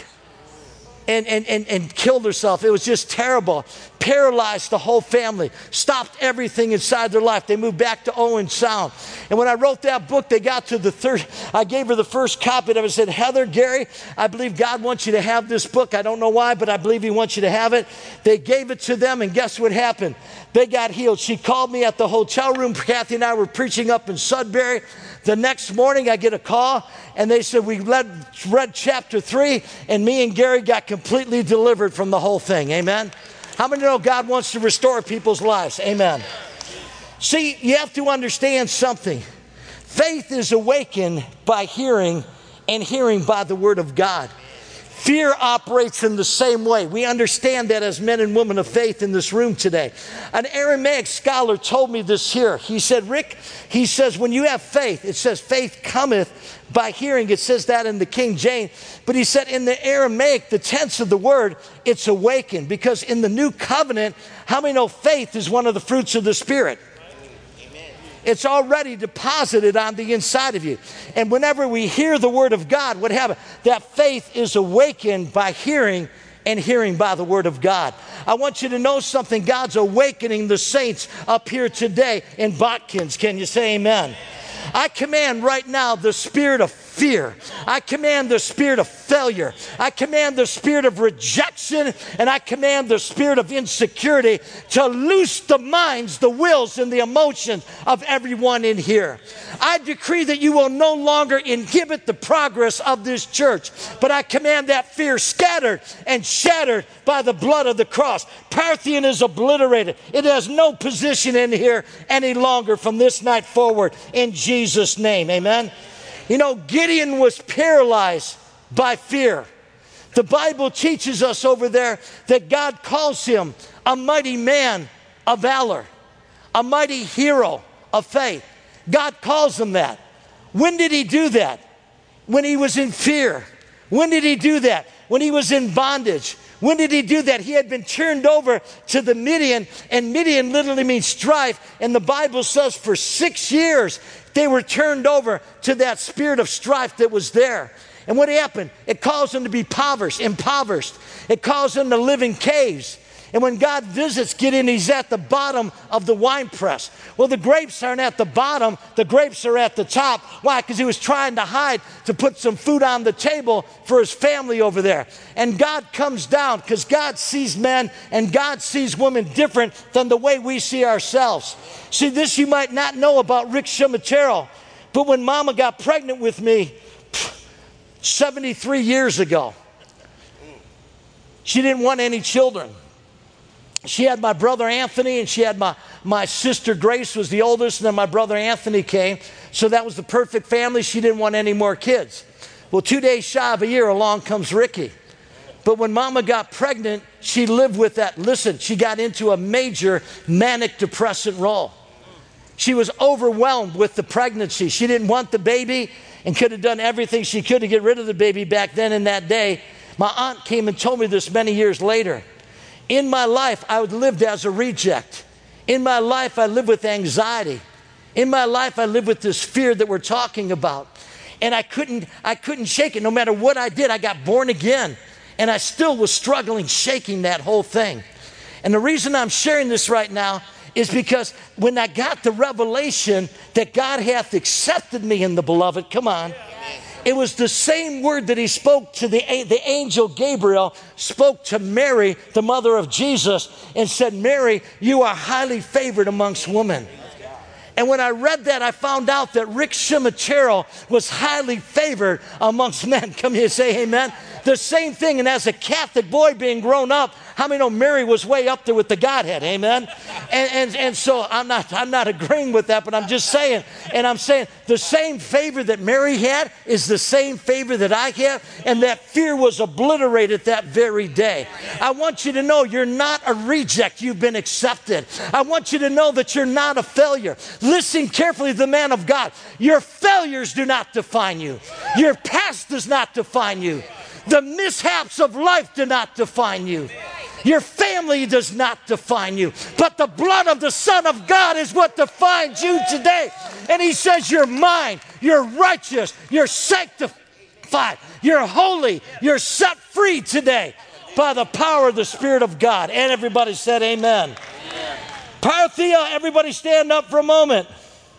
And killed herself. It was just terrible. Paralyzed the whole family. Stopped everything inside their life. They moved back to Owen Sound. And when I wrote that book, they got to the third. I gave her the first copy of it. I said, Heather, Gary, I believe God wants you to have this book. I don't know why, but I believe he wants you to have it. They gave it to them, and guess what happened? They got healed. She called me at the hotel room. Kathy and I were preaching up in Sudbury. The next morning, I get a call, and they said, we read chapter 3, and me and Gary got completely delivered from the whole thing. Amen? How many know God wants to restore people's lives? Amen. See, you have to understand something. Faith is awakened by hearing, and hearing by the word of God. Fear operates in the same way. We understand that as men and women of faith in this room today. An Aramaic scholar told me this here. He said, Rick, he says, when you have faith, it says faith cometh by hearing. It says that in the King James. But he said in the Aramaic, the tense of the word, it's awakened. Because in the new covenant, how many know faith is one of the fruits of the Spirit? It's already deposited on the inside of you. And whenever we hear the word of God, what happens? That faith is awakened by hearing, and hearing by the word of God. I want you to know something. God's awakening the saints up here today in Botkins. Can you say amen? I command right now the spirit of fear. I command the spirit of failure. I command the spirit of rejection, and I command the spirit of insecurity to loose the minds, the wills, and the emotions of everyone in here. I decree that you will no longer inhibit the progress of this church, but I command that fear scattered and shattered by the blood of the cross. Parthian is obliterated. It has no position in here any longer from this night forward in Jesus' name. Amen. You know, Gideon was paralyzed by fear. The Bible teaches us over there that God calls him a mighty man of valor, a mighty hero of faith. God calls him that. When did he do that? When he was in fear. When did he do that? When he was in bondage. When did he do that? He had been turned over to the Midian, and Midian literally means strife. And the Bible says for 6 years, they were turned over to that spirit of strife that was there. And what happened? It caused them to be impoverished. It caused them to live in caves. And when God visits Gideon, he's at the bottom of the wine press. Well, the grapes aren't at the bottom. The grapes are at the top. Why? Because he was trying to hide to put some food on the table for his family over there. And God comes down because God sees men and God sees women different than the way we see ourselves. See, this you might not know about Rick Shimatero, but when Mama got pregnant with me 73 years ago, she didn't want any children. She had my brother Anthony, and she had my sister Grace was the oldest, and then my brother Anthony came. So that was the perfect family. She didn't want any more kids. Well, 2 days shy of a year, along comes Ricky. But when Mama got pregnant, she lived with that. Listen, she got into a major manic depressant role. She was overwhelmed with the pregnancy. She didn't want the baby and could have done everything she could to get rid of the baby back then in that day. My aunt came and told me this many years later. In my life, I lived as a reject. In my life, I lived with anxiety. In my life, I lived with this fear that we're talking about. And I couldn't shake it. No matter what I did, I got born again. And I still was struggling, shaking that whole thing. And the reason I'm sharing this right now is because when I got the revelation that God hath accepted me in the beloved, come on. It was the same word that he spoke to the angel Gabriel, spoke to Mary, the mother of Jesus, and said, Mary, you are highly favored amongst women. And when I read that, I found out that Rick Shimatero was highly favored amongst men. Come here, say amen. The same thing, and as a Catholic boy being grown up, how many know Mary was way up there with the Godhead, amen? And so I'm not agreeing with that, but I'm just saying, and I'm saying the same favor that Mary had is the same favor that I have, and that fear was obliterated that very day. I want you to know you're not a reject, you've been accepted. I want you to know that you're not a failure. Listen carefully to the man of God. Your failures do not define you. Your past does not define you. The mishaps of life do not define you. Your family does not define you. But the blood of the Son of God is what defines you today. And he says you're mine, you're righteous, you're sanctified, you're holy, you're set free today by the power of the Spirit of God. And everybody said amen. Parthia, everybody stand up for a moment.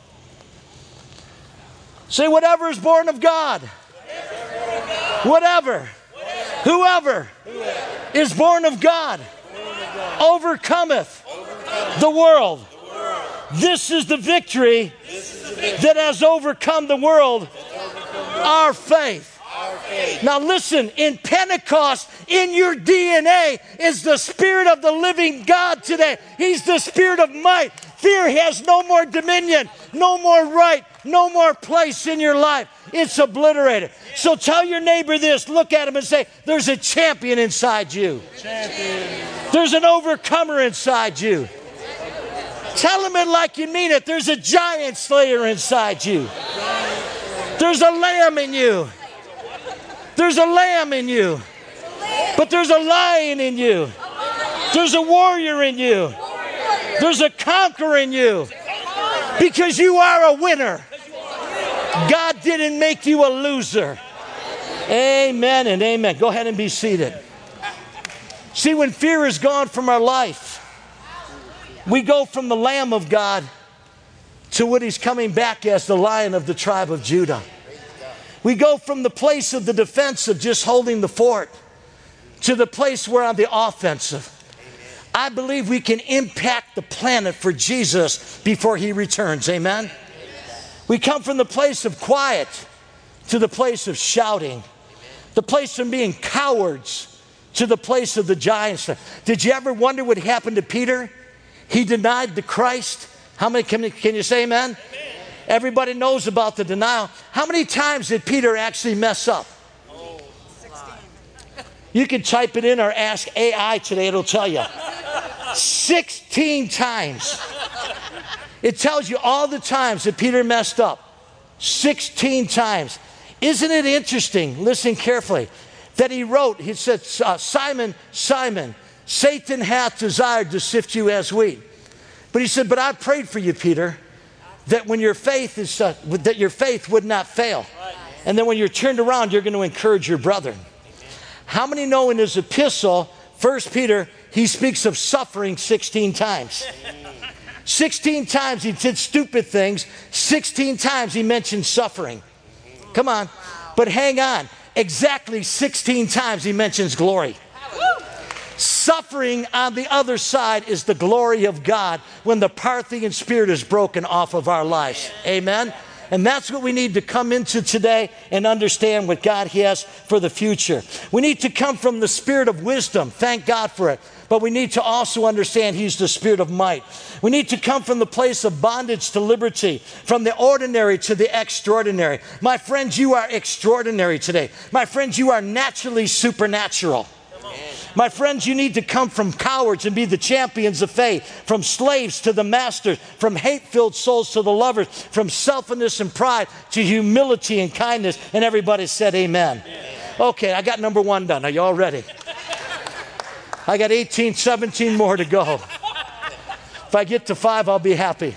Say, whatever is born of God. Whatever. Whoever is born of God overcometh the world. This is the victory that has overcome the world, our faith. Now listen, in Pentecost, in your DNA is the Spirit of the living God today. He's the Spirit of might. Fear has no more dominion, no more right, no more place in your life. It's obliterated. So tell your neighbor this. Look at him and say, there's a champion inside you. There's an overcomer inside you. Tell him it like you mean it. There's a giant slayer inside you. There's a lamb in you. There's a lamb in you. But there's a lion in you. There's a warrior in you. There's a conqueror in you. Because you are a winner. God didn't make you a loser. Amen and amen. Go ahead and be seated. See, when fear is gone from our life, we go from the Lamb of God to what he's coming back as the Lion of the tribe of Judah. We go from the place of the defensive, just holding the fort, to the place where on the offensive. I believe we can impact the planet for Jesus before he returns. Amen? We come from the place of quiet to the place of shouting, the place from being cowards to the place of the giants. Did you ever wonder what happened to Peter? He denied the Christ. How many can you say amen? Amen? Everybody knows about the denial. How many times did Peter actually mess up? 16. You can type it in or ask AI today, it'll tell you. 16 times. It tells you all the times that Peter messed up. 16 times. Isn't it interesting? Listen carefully. That he wrote, he said, Simon, Simon, Satan hath desired to sift you as wheat. But he said, but I prayed for you, Peter, that when your faith is that your faith would not fail. And then when you're turned around, you're going to encourage your brethren. How many know in his epistle, 1 Peter, he speaks of suffering 16 times. 16 times he did stupid things. 16 times he mentioned suffering. Come on. But hang on. Exactly 16 times he mentions glory. Suffering on the other side is the glory of God when the Parthian spirit is broken off of our lives. Amen? And that's what we need to come into today and understand what God has for the future. We need to come from the spirit of wisdom. Thank God for it. But we need to also understand He's the spirit of might. We need to come from the place of bondage to liberty, from the ordinary to the extraordinary. My friends, you are extraordinary today. My friends, you are naturally supernatural. My friends, you need to come from cowards and be the champions of faith, from slaves to the masters, from hate-filled souls to the lovers, from selfishness and pride to humility and kindness. And everybody said amen. Okay, I got number 1 done. Are you all ready? I got 18, 17 more to go. If I get to 5, I'll be happy.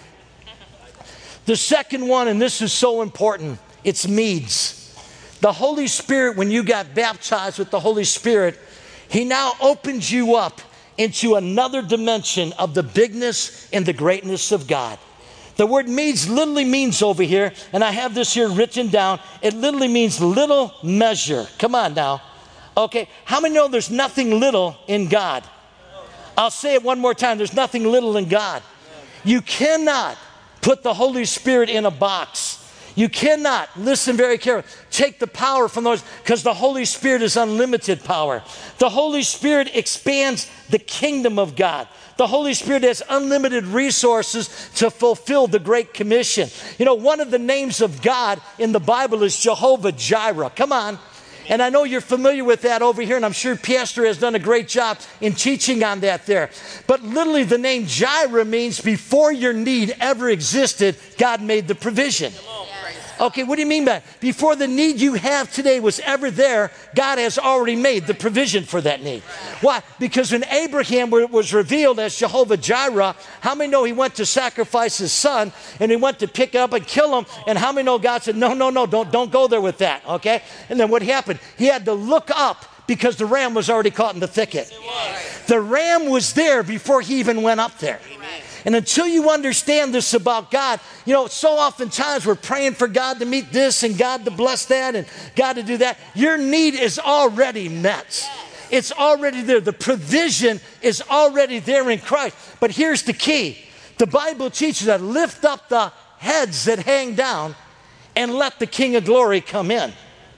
The second one, and this is so important, it's means. The Holy Spirit, when you got baptized with the Holy Spirit, He now opens you up into another dimension of the bigness and the greatness of God. The word means literally means over here, and I have this here written down, it literally means little measure. Come on now. Okay, how many know there's nothing little in God? I'll say it one more time. There's nothing little in God. You cannot put the Holy Spirit in a box. You cannot, listen very carefully, take the power from those, because the Holy Spirit is unlimited power. The Holy Spirit expands the kingdom of God. The Holy Spirit has unlimited resources to fulfill the Great Commission. You know, one of the names of God in the Bible is Jehovah Jireh. Come on. And I know you're familiar with that over here, and I'm sure Pastor has done a great job in teaching on that there. But literally the name Jireh means before your need ever existed, God made the provision. Okay, what do you mean by that? Before the need you have today was ever there, God has already made the provision for that need. Why? Because when Abraham was revealed as Jehovah Jireh, how many know he went to sacrifice his son and he went to pick up and kill him? And how many know God said, no, don't go there with that, okay? And then what happened? He had to look up because the ram was already caught in the thicket. The ram was there before he even went up there. And until you understand this about God, you know, so oftentimes we're praying for God to meet this and God to bless that and God to do that. Your need is already met. It's already there. The provision is already there in Christ. But here's the key. The Bible teaches that lift up the heads that hang down and let the King of Glory come in.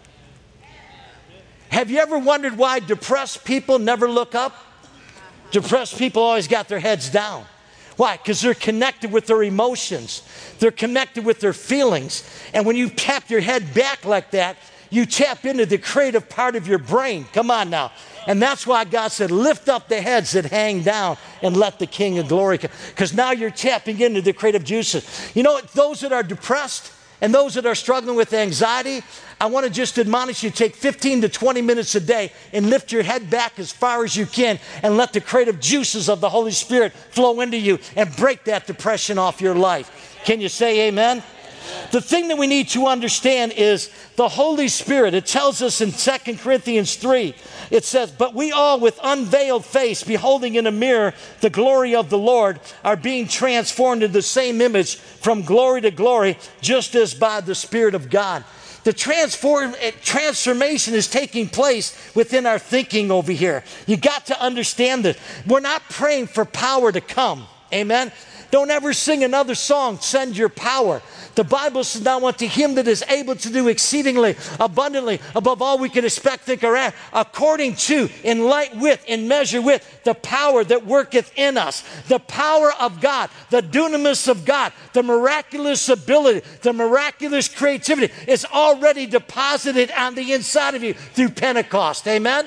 Have you ever wondered why depressed people never look up? Depressed people always got their heads down. Why? Because they're connected with their emotions. They're connected with their feelings. And when you tap your head back like that, you tap into the creative part of your brain. Come on now. And that's why God said, lift up the heads that hang down and let the King of Glory come. Because now you're tapping into the creative juices. You know, those that are depressed and those that are struggling with anxiety, I want to just admonish you to take 15 to 20 minutes a day and lift your head back as far as you can and let the creative juices of the Holy Spirit flow into you and break that depression off your life. Can you say amen? The thing that we need to understand is the Holy Spirit. It tells us in 2 Corinthians 3, it says, but we all with unveiled face, beholding in a mirror the glory of the Lord, are being transformed into the same image from glory to glory, just as by the Spirit of God. The transformation is taking place within our thinking over here. You got to understand this. We're not praying for power to come. Amen? Don't ever sing another song, send your power. The Bible says now unto him that is able to do exceedingly abundantly above all we can expect, think, or act, according to, in light with, in measure with, the power that worketh in us. The power of God, the dunamis of God, the miraculous ability, the miraculous creativity is already deposited on the inside of you through Pentecost. Amen?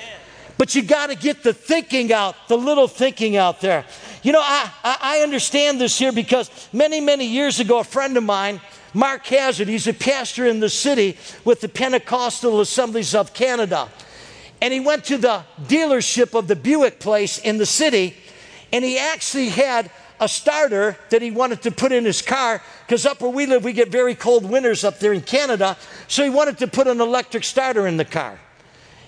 But you got to get the thinking out, the little thinking out there. You know, I understand this here because many, many years ago, a friend of mine, Mark Hazard, he's a pastor in the city with the Pentecostal Assemblies of Canada. And he went to the dealership of the Buick place in the city, and he actually had a starter that he wanted to put in his car because up where we live, we get very cold winters up there in Canada. So he wanted to put an electric starter in the car.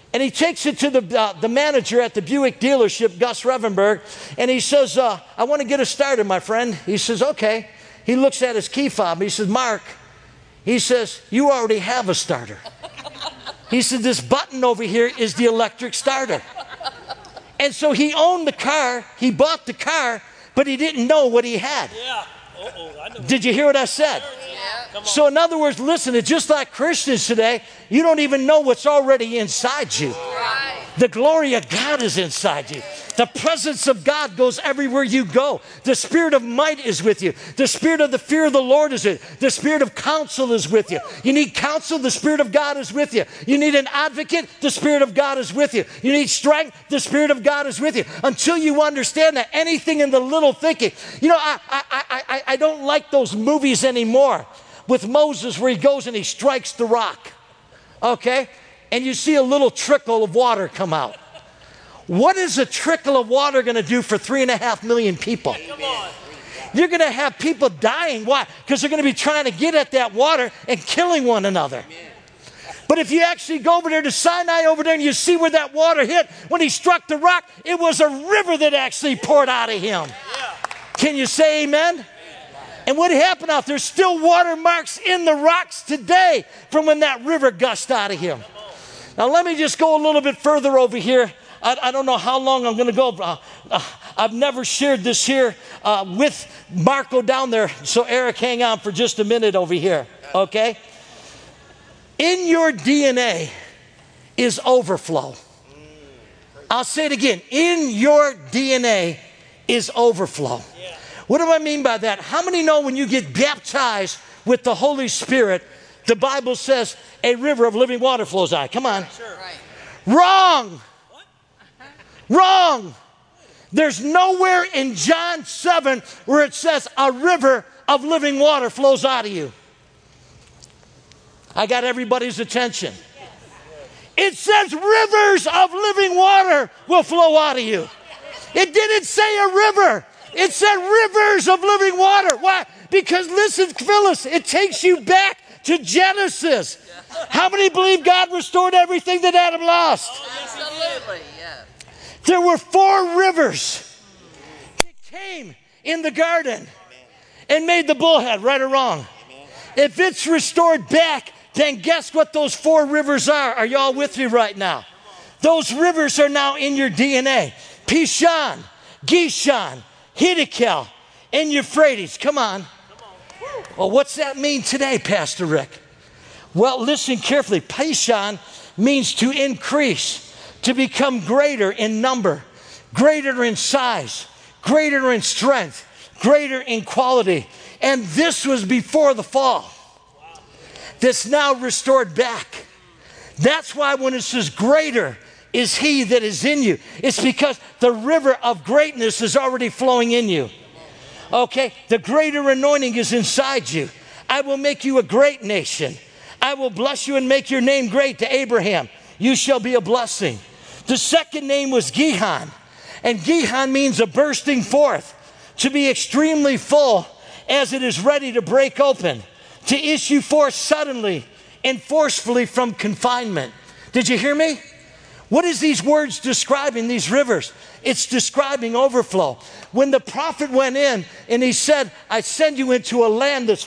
And he takes it to the manager at the Buick dealership, Gus Revenberg, and he says, I want to get a starter, my friend. He says, okay. He looks at his key fob. He says, Mark, he says, you already have a starter. He said, this button over here is the electric starter. And so he owned the car, he bought the car, but he didn't know what he had. Yeah. I know. Did you hear what I said? Yeah. So in other words, listen, it's just like Christians today, you don't even know what's already inside you. Right. The glory of God is inside you. The presence of God goes everywhere you go. The spirit of might is with you. The spirit of the fear of the Lord is with you. The spirit of counsel is with you. You need counsel, the spirit of God is with you. You need an advocate, the spirit of God is with you. You need strength, the spirit of God is with you. Until you understand that anything in the little thinking. You know, I don't like those movies anymore with Moses where he goes and he strikes the rock. Okay? And you see a little trickle of water come out. What is a trickle of water going to do for 3.5 million people? You're going to have people dying. Why? Because they're going to be trying to get at that water and killing one another. But if you actually go over there to Sinai over there and you see where that water hit, when he struck the rock, it was a river that actually poured out of him. Can you say amen? And what happened out there? There's still watermarks in the rocks today from when that river gushed out of him. Now let me just go a little bit further over here. I don't know how long I'm going to go. I've never shared this here with Marco down there. So Eric, hang on for just a minute over here, okay? In your DNA is overflow. I'll say it again. In your DNA is overflow. What do I mean by that? How many know when you get baptized with the Holy Spirit, the Bible says a river of living water flows out? Come on. Sure. Wrong. Wrong. There's nowhere in John 7 where it says a river of living water flows out of you. I got everybody's attention. It says rivers of living water will flow out of you. It didn't say a river. It said rivers of living water. Why? Because listen, Phyllis, it takes you back to Genesis. How many believe God restored everything that Adam lost? Absolutely, yeah. There were 4 rivers that came in the garden and made the bullhead, right or wrong. If it's restored back, then guess what those 4 rivers are? Are y'all with me right now? Those rivers are now in your DNA. Pishon, Gishon, Hiddekel, and Euphrates. Come on. Well, what's that mean today, Pastor Rick? Well, listen carefully. Pishon means to increase, to become greater in number, greater in size, greater in strength, greater in quality. And this was before the fall. That's now restored back. That's why when it says greater is he that is in you, it's because the river of greatness is already flowing in you. Okay? The greater anointing is inside you. I will make you a great nation. I will bless you and make your name great to Abraham. You shall be a blessing. The second name was Gihon. And Gihon means a bursting forth, to be extremely full as it is ready to break open, to issue forth suddenly and forcefully from confinement. Did you hear me? What is these words describing, these rivers? It's describing overflow. When the prophet went in and he said, I send you into a land that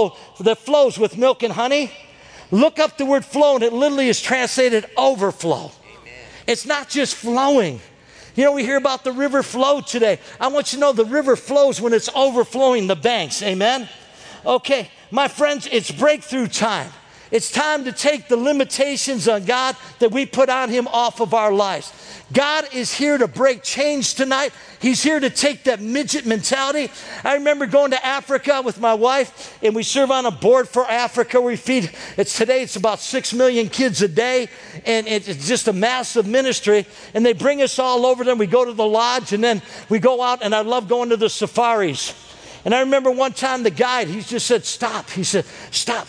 flows with milk and honey, look up the word flow and it literally is translated overflow. Amen. It's not just flowing. You know, we hear about the river flow today. I want you to know the river flows when it's overflowing the banks. Amen? Okay, my friends, it's breakthrough time. It's time to take the limitations on God that we put on him off of our lives. God is here to break chains tonight. He's here to take that midget mentality. I remember going to Africa with my wife, and we serve on a board for Africa. We feed, today it's about 6 million kids a day, and it's just a massive ministry. And they bring us all over there. We go to the lodge, and then we go out, and I love going to the safaris. And I remember one time the guide, he just said, stop. He said, stop.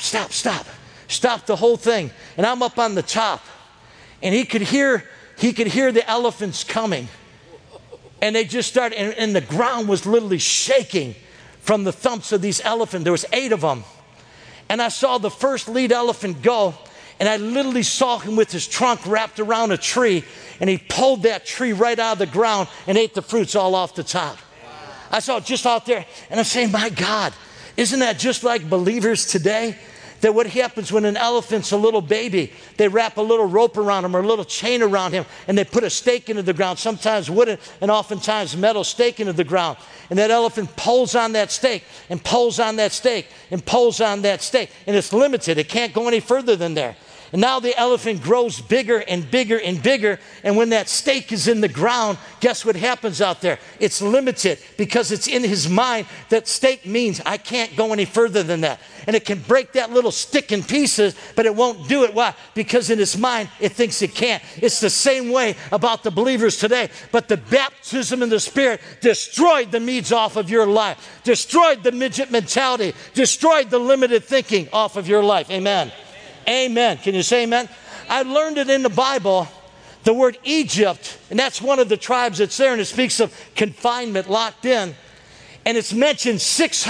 Stop the whole thing. And I'm up on the top. And he could hear the elephants coming. And they just started, and the ground was literally shaking from the thumps of these elephants. There was 8 of them. And I saw the first lead elephant go, And I literally saw him with his trunk wrapped around a tree, and he pulled that tree right out of the ground and ate the fruits all off the top. I saw it just out there, and I'm saying, my God, isn't that just like believers today? That what happens when an elephant's a little baby, they wrap a little rope around him or a little chain around him, and they put a stake into the ground, sometimes wooden and oftentimes metal stake into the ground. And that elephant pulls on that stake and pulls on that stake and pulls on that stake. And it's limited. It can't go any further than there. And now the elephant grows bigger and bigger and bigger. And when that stake is in the ground, guess what happens out there? It's limited because it's in his mind that stake means I can't go any further than that. And it can break that little stick in pieces, but it won't do it. Why? Because in its mind, it thinks it can't. It's the same way about the believers today. But the baptism in the Spirit destroyed the Medes off of your life, destroyed the midget mentality, destroyed the limited thinking off of your life. Amen. Amen. Can you say amen? I learned it in the Bible, the word Egypt, and that's one of the tribes that's there, and it speaks of confinement, locked in. And it's mentioned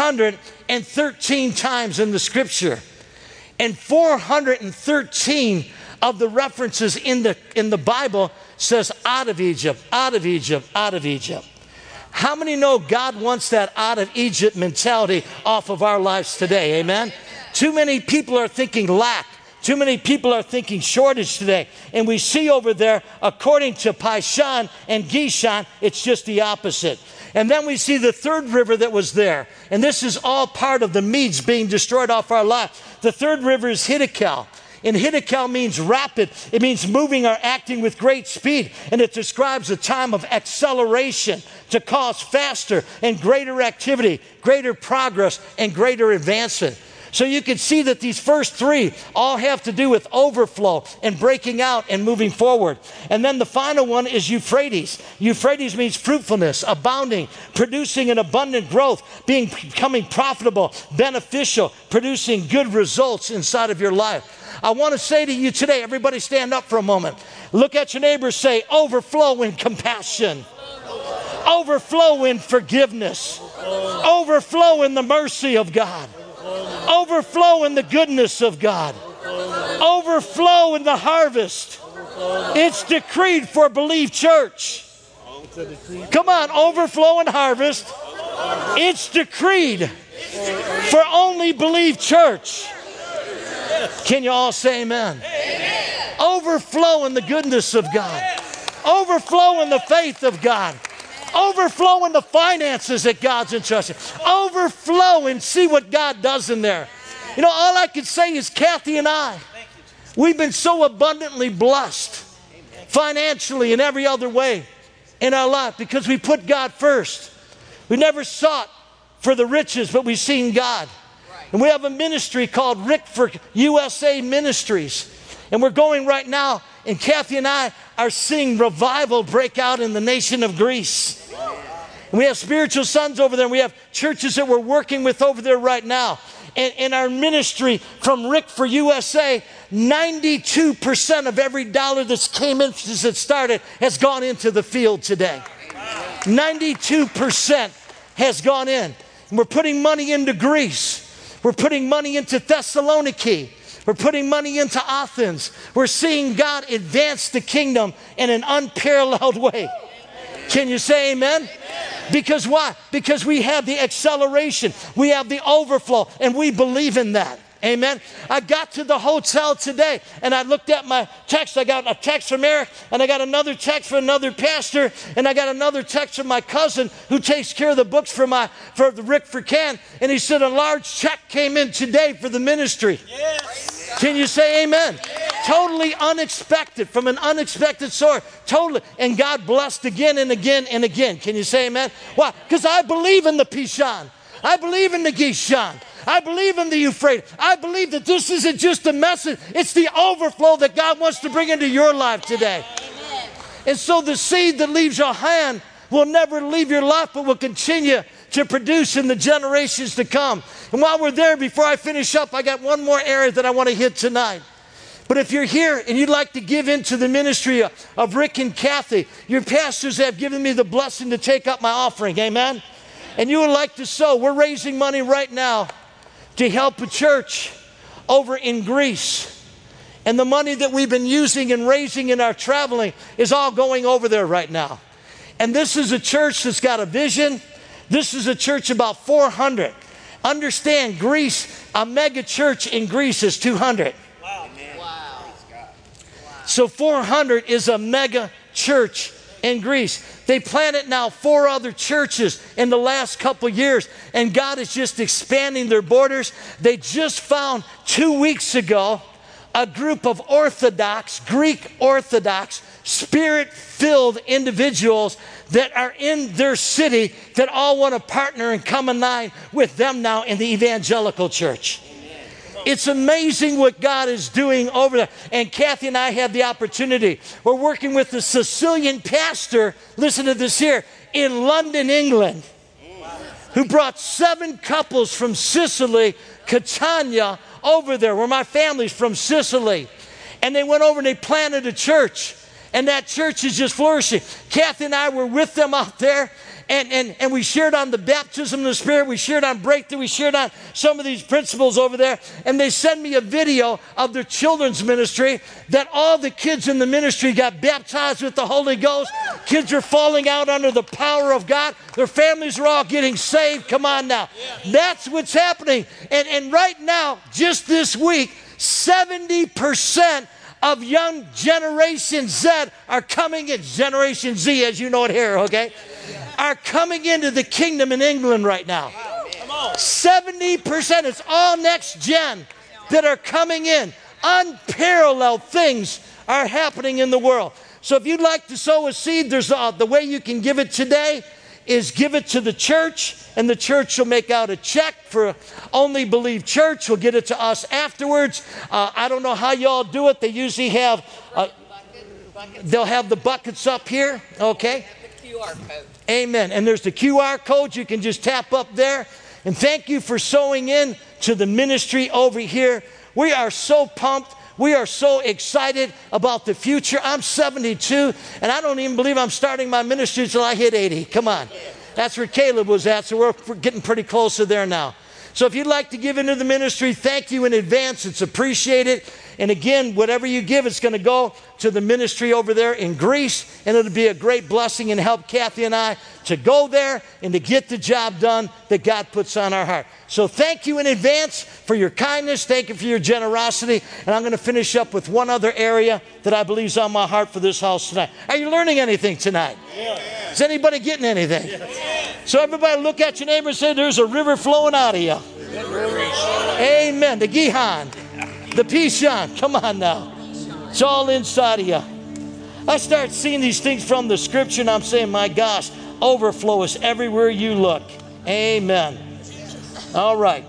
613 times in the scripture. And 413 of the references in the Bible says out of Egypt, out of Egypt, out of Egypt. How many know God wants that out of Egypt mentality off of our lives today? Amen? Too many people are thinking lack. Too many people are thinking shortage today. And we see over there, according to Pishon and Gishon, it's just the opposite. And then we see the third river that was there. And this is all part of the Medes being destroyed off our life. The third river is Hiddekel. And Hiddekel means rapid. It means moving or acting with great speed. And it describes a time of acceleration to cause faster and greater activity, greater progress, and greater advancement. So you can see that these first three all have to do with overflow and breaking out and moving forward. And then the final one is Euphrates. Euphrates means fruitfulness, abounding, producing an abundant growth, becoming profitable, beneficial, producing good results inside of your life. I want to say to you today, everybody stand up for a moment. Look at your neighbor, say, overflow in compassion, overflow in forgiveness, overflow in the mercy of God. Overflow in the goodness of God. Overflow in the harvest. It's decreed for Believe Church. Come on, overflow and harvest. It's decreed for only Believe Church. Can you all say amen? Overflow in the goodness of God. Overflow in the faith of God. Overflow in the finances that God's entrusted. Overflow and see what God does in there. You know, all I can say is Kathy and I, we've been so abundantly blessed financially and every other way in our life because we put God first. We never sought for the riches, but we've seen God. And we have a ministry called Rickford USA Ministries. And we're going right now, and Kathy and I are seeing revival break out in the nation of Greece. And we have spiritual sons over there, and we have churches that we're working with over there right now. And in our ministry from Rickford USA, 92% of every dollar that's came in since it started has gone into the field today. 92% has gone in. And we're putting money into Greece. We're putting money into Thessaloniki. We're putting money into Athens. We're seeing God advance the kingdom in an unparalleled way. Can you say amen? Because why? Because we have the acceleration. We have the overflow, and we believe in that. Amen. I got to the hotel today and I looked at my text. I got a text from Eric, and I got another text from another pastor, and I got another text from my cousin who takes care of the books for the Rickford Can. And he said a large check came in today for the ministry. Yes. Can you say amen? Yes. Totally unexpected, from an unexpected source. Totally. And God blessed again and again and again. Can you say amen? Why? Because I believe in the Pishon. I believe in the Gishon. I believe in the Euphrates. I believe that this isn't just a message. It's the overflow that God wants to bring into your life today. Amen. And so the seed that leaves your hand will never leave your life, but will continue to produce in the generations to come. And while we're there, before I finish up, I got one more area that I want to hit tonight. But if you're here and you'd like to give into the ministry of Rick and Kathy, your pastors have given me the blessing to take up my offering. Amen? And you would like to sow. We're raising money right now to help a church over in Greece. And the money that we've been using and raising in our traveling is all going over there right now. And this is a church that's got a vision. This is a church about 400. Understand, Greece, a mega church in Greece is 200. Wow, man. Wow. So 400 is a mega church in Greece. They planted now 4 other churches in the last couple years, and God is just expanding their borders. They just found 2 weeks ago a group of Orthodox, Greek Orthodox, Spirit-filled individuals that are in their city that all want to partner and come in line with them now in the evangelical church. It's amazing what God is doing over there. And Kathy and I had the opportunity. We're working with the Sicilian pastor, listen to this here, in London, England, who brought 7 couples from Sicily, Catania, over there, where my family's from Sicily. And they went over and they planted a church. And that church is just flourishing. Kathy and I were with them out there. And we shared on the baptism of the Spirit. We shared on breakthrough. We shared on some of these principles over there. And they sent me a video of their children's ministry that all the kids in the ministry got baptized with the Holy Ghost. Kids are falling out under the power of God. Their families are all getting saved. Come on now. That's what's happening. And right now, just this week, 70% of young Generation Z are coming in. Generation Z, as you know it here, okay? Are coming into the kingdom in England right now. 70%, it's all next gen that are coming in. Unparalleled things are happening in the world. So if you'd like to sow a seed, there's the way you can give it today is give it to the church, and the church will make out a check for Only Believe Church. We'll get it to us afterwards. I don't know how y'all do it. They usually have, they'll have the buckets up here, okay? QR code. Amen. And there's the QR code. You can just tap up there. And thank you for sowing in to the ministry over here. We are so pumped. We are so excited about the future. I'm 72, and I don't even believe I'm starting my ministry until I hit 80. Come on. That's where Caleb was at, so we're getting pretty close to there now. So if you'd like to give into the ministry, thank you in advance. It's appreciated. And again, whatever you give, it's going to go to the ministry over there in Greece, and it'll be a great blessing and help Kathy and I to go there and to get the job done that God puts on our heart. So thank you in advance for your kindness. Thank you for your generosity. And I'm going to finish up with one other area that I believe is on my heart for this house tonight. Are you learning anything tonight? Yeah. Is anybody getting anything? Yeah. So everybody look at your neighbor and say, there's a river flowing out of you. Amen. The Gihon. The Pishon, come on now. It's all inside of you. I start seeing these things from the scripture, and I'm saying, my gosh, overflow is everywhere you look. Amen. All right.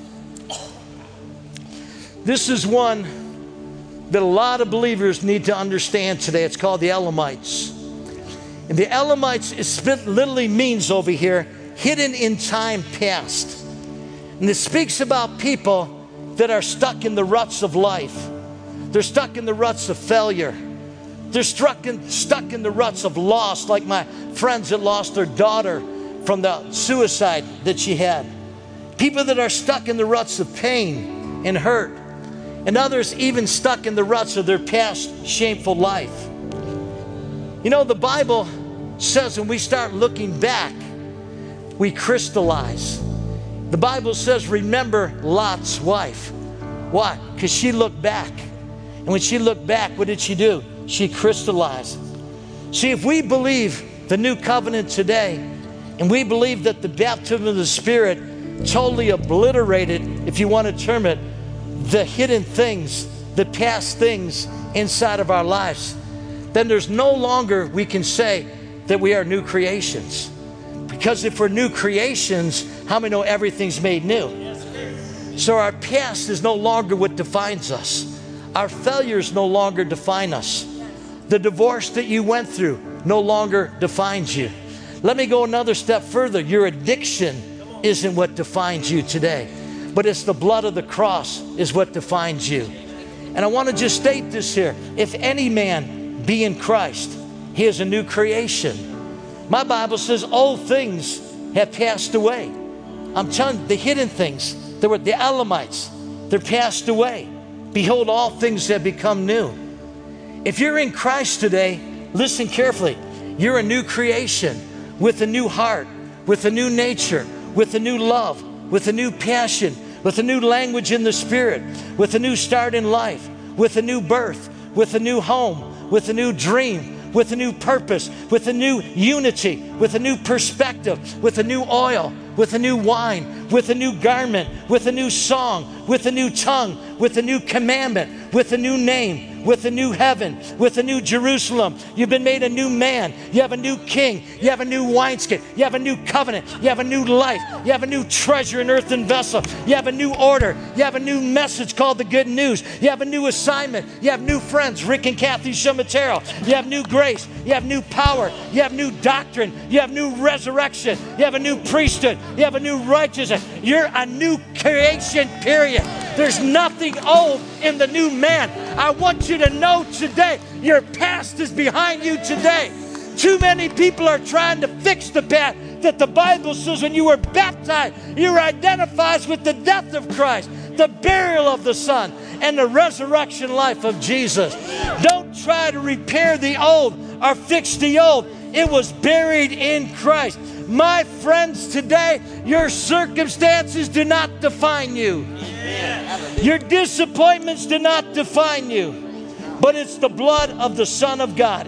This is one that a lot of believers need to understand today. It's called the Elamites. And the Elamites, it literally means over here, hidden in time past. And it speaks about people that are stuck in the ruts of life. They're stuck in the ruts of failure. They're stuck in the ruts of loss, like my friends that lost their daughter from the suicide that she had. People that are stuck in the ruts of pain and hurt. And others even stuck in the ruts of their past shameful life. You know, the Bible says when we start looking back, we crystallize. The Bible says, remember Lot's wife. Why? Because she looked back. And when she looked back, what did she do? She crystallized. See, if we believe the new covenant today, and we believe that the baptism of the Spirit totally obliterated, if you want to term it, the hidden things, the past things inside of our lives, then there's no longer we can say that we are new creations. Because if we're new creations, how many know everything's made new? So our past is no longer what defines us. Our failures no longer define us. The divorce that you went through no longer defines you. Let me go another step further. Your addiction isn't what defines you today, but it's the blood of the cross is what defines you. And I want to just state this here. If any man be in Christ, he is a new creation. My Bible says old things have passed away. I'm telling you, the hidden things, they were the Elamites, they're passed away. behold, all things have become new. If you're in Christ today, listen carefully. You're a new creation with a new heart, with a new nature, with a new love, with a new passion, with a new language in the Spirit, with a new start in life, with a new birth, with a new home, with a new dream, with a new purpose, with a new unity, with a new perspective, with a new oil, with a new wine, with a new garment, with a new song, with a new tongue, with a new commandment, with a new name, with a new heaven, with a new Jerusalem. You've been made a new man. You have a new king. You have a new wineskin. You have a new covenant. You have a new life. You have a new treasure in earthen vessel. You have a new order. You have a new message called the good news. You have a new assignment. You have new friends, Rick and Kathy Shumatero. You have new grace. You have new power. You have new doctrine. You have new resurrection. You have a new priesthood. You have a new righteousness. You're a new creation, period. There's nothing old in the new man. I want you to know today, your past is behind you today. Too many people are trying to fix the past that the Bible says when you were baptized, you were identified with the death of Christ, the burial of the Son, and the resurrection life of Jesus. Don't try to repair the old or fix the old. It was buried in Christ. My friends, today, your circumstances do not define you. Your disappointments do not define you. But it's the blood of the Son of God.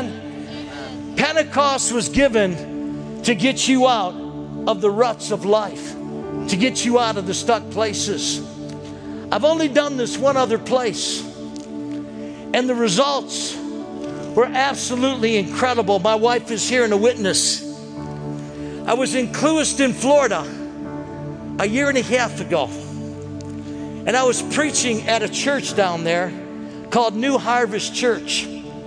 Amen? Pentecost was given to get you out of the ruts of life, to get you out of the stuck places. I've only done this one other place, and the results were absolutely incredible. My wife is here and a witness. I was in Clewiston, Florida, a year and a half ago, and I was preaching at a church down there called New Harvest Church.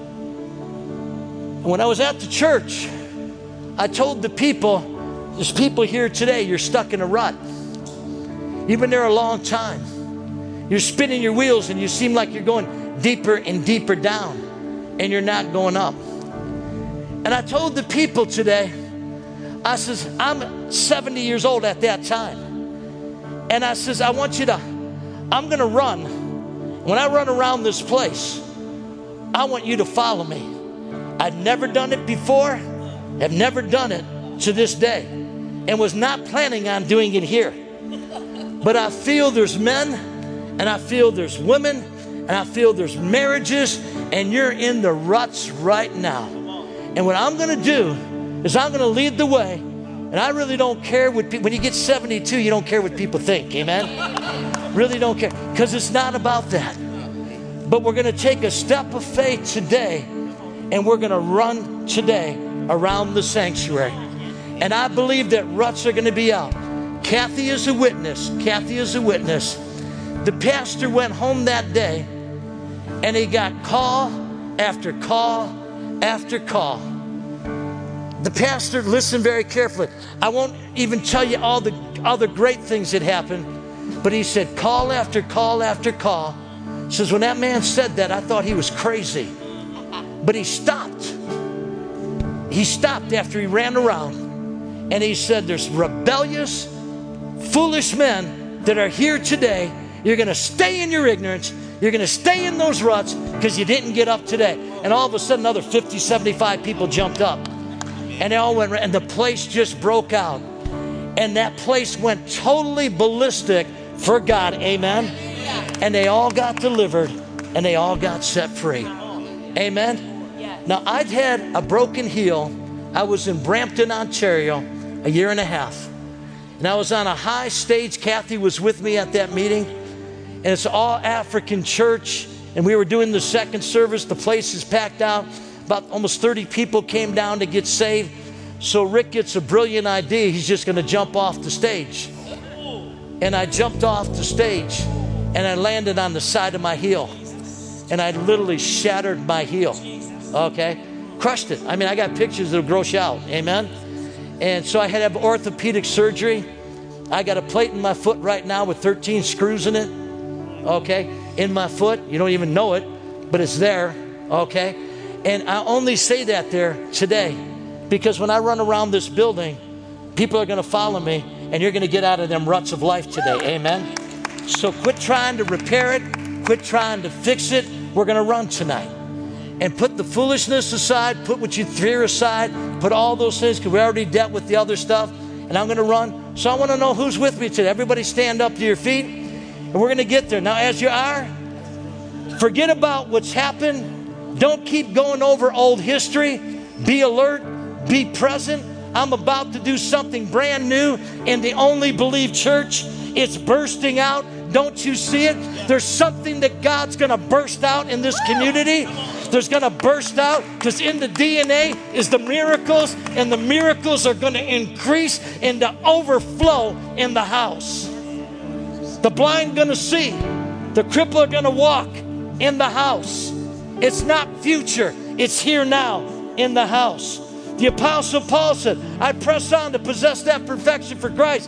And when I was at the church, I told the people, there's people here today, you're stuck in a rut. You've been there a long time. You're spinning your wheels and you seem like you're going deeper and deeper down, and you're not going up. And I told the people today, I says, I'm 70 years old at that time. And I says, I'm going to run. When I run around this place, I want you to follow me. I've never done it before, have never done it to this day, and was not planning on doing it here. But I feel there's men, and I feel there's women, and I feel there's marriages, and you're in the ruts right now. And what I'm going to do is I'm going to lead the way. And I really don't care what people, when you get 72, you don't care what people think. Amen? Really don't care. Because it's not about that. But we're going to take a step of faith today, and we're going to run today around the sanctuary. And I believe that ruts are going to be out. Kathy is a witness. Kathy is a witness. The pastor went home that day, and he got call after call after call. The pastor, listen very carefully. I won't even tell you all the other great things that happened, but he said call after call after call. Says when that man said that, I thought he was crazy. But he stopped. He stopped after he ran around, and he said there's rebellious, foolish men that are here today. You're going to stay in your ignorance. You're going to stay in those ruts because you didn't get up today. And all of a sudden, another 50, 75 people jumped up. And they all went, and the place just broke out. And that place went totally ballistic for God. Amen? And they all got delivered, and they all got set free. Amen? Now, I'd had a broken heel. I was in Brampton, Ontario, a year and a half. And I was on a high stage. Kathy was with me at that meeting. And it's all African church. And we were doing the second service. The place is packed out. About almost 30 people came down to get saved. So Rick gets a brilliant idea. He's just going to jump off the stage. And I jumped off the stage, and I landed on the side of my heel. And I literally shattered my heel. Okay? Crushed it. I mean, I got pictures that'll gross you out. Amen? And so I had to have orthopedic surgery. I got a plate in my foot right now with 13 screws in it. Okay? In my foot. You don't even know it, but it's there. Okay? And I only say that there today because when I run around this building, people are going to follow me, and you're going to get out of them ruts of life today. Amen? So quit trying to repair it. quit trying to fix it. We're going to run tonight. And put the foolishness aside, put what you fear aside, put all those things, because we already dealt with the other stuff. And I'm going to run. So I want to know who's with me today. Everybody stand up to your feet. And we're going to get there. Now, as you are, forget about what's happened. Don't keep going over old history. Be alert. Be present. I'm about to do something brand new in the Only Believe Church. It's bursting out. Don't you see it? There's something that God's going to burst out in this community. There's going to burst out, because in the DNA is the miracles, and the miracles are going to increase and to overflow in the house. The blind going to see. The crippled are going to walk in the house. It's not future. It's here now in the house. The Apostle Paul said, I press on to possess that perfection for Christ.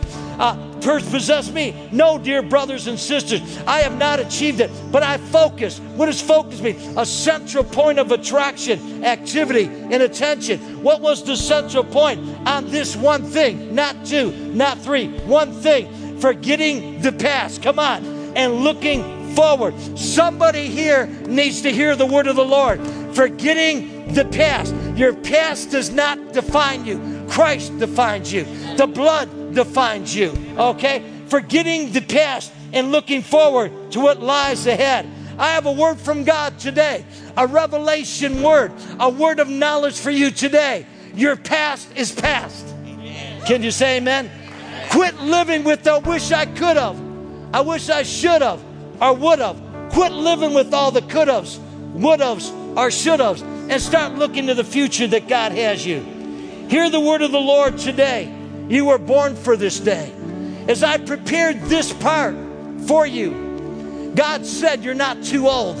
Possess me. No, dear brothers and sisters, I have not achieved it, but I focus. What does focus mean? A central point of attraction, activity, and attention. What was the central point? On this one thing, not two, not three, one thing. Forgetting the past. Come on. And looking forward. Somebody here needs to hear the word of the Lord. Forgetting the past. Your past does not define you. Christ defines you. The blood defines you. Okay? Forgetting the past and looking forward to what lies ahead. I have a word from God today. A revelation word. A word of knowledge for you today. Your past is past. Can you say amen? Quit living with I wish I could have. I wish I should have or would have. Quit living with all the could haves, would haves, or should haves, and start looking to the future that God has you. Hear the word of the Lord today. You were born for this day. As I prepared this part for you, God said you're not too old.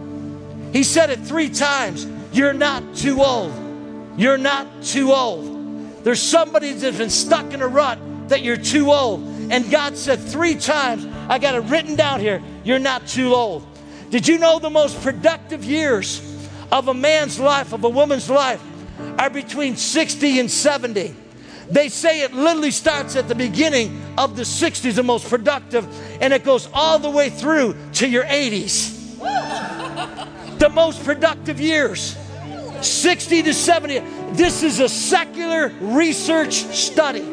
He said it 3 times. You're not too old. You're not too old. There's somebody that's been stuck in a rut that you're too old. And God said 3 times, I got it written down here, you're not too old. Did you know the most productive years of a man's life, of a woman's life, are between 60 and 70? They say it literally starts at the beginning of the 60s, the most productive, and it goes all the way through to your 80s. The most productive years, 60 to 70. This is a secular research study.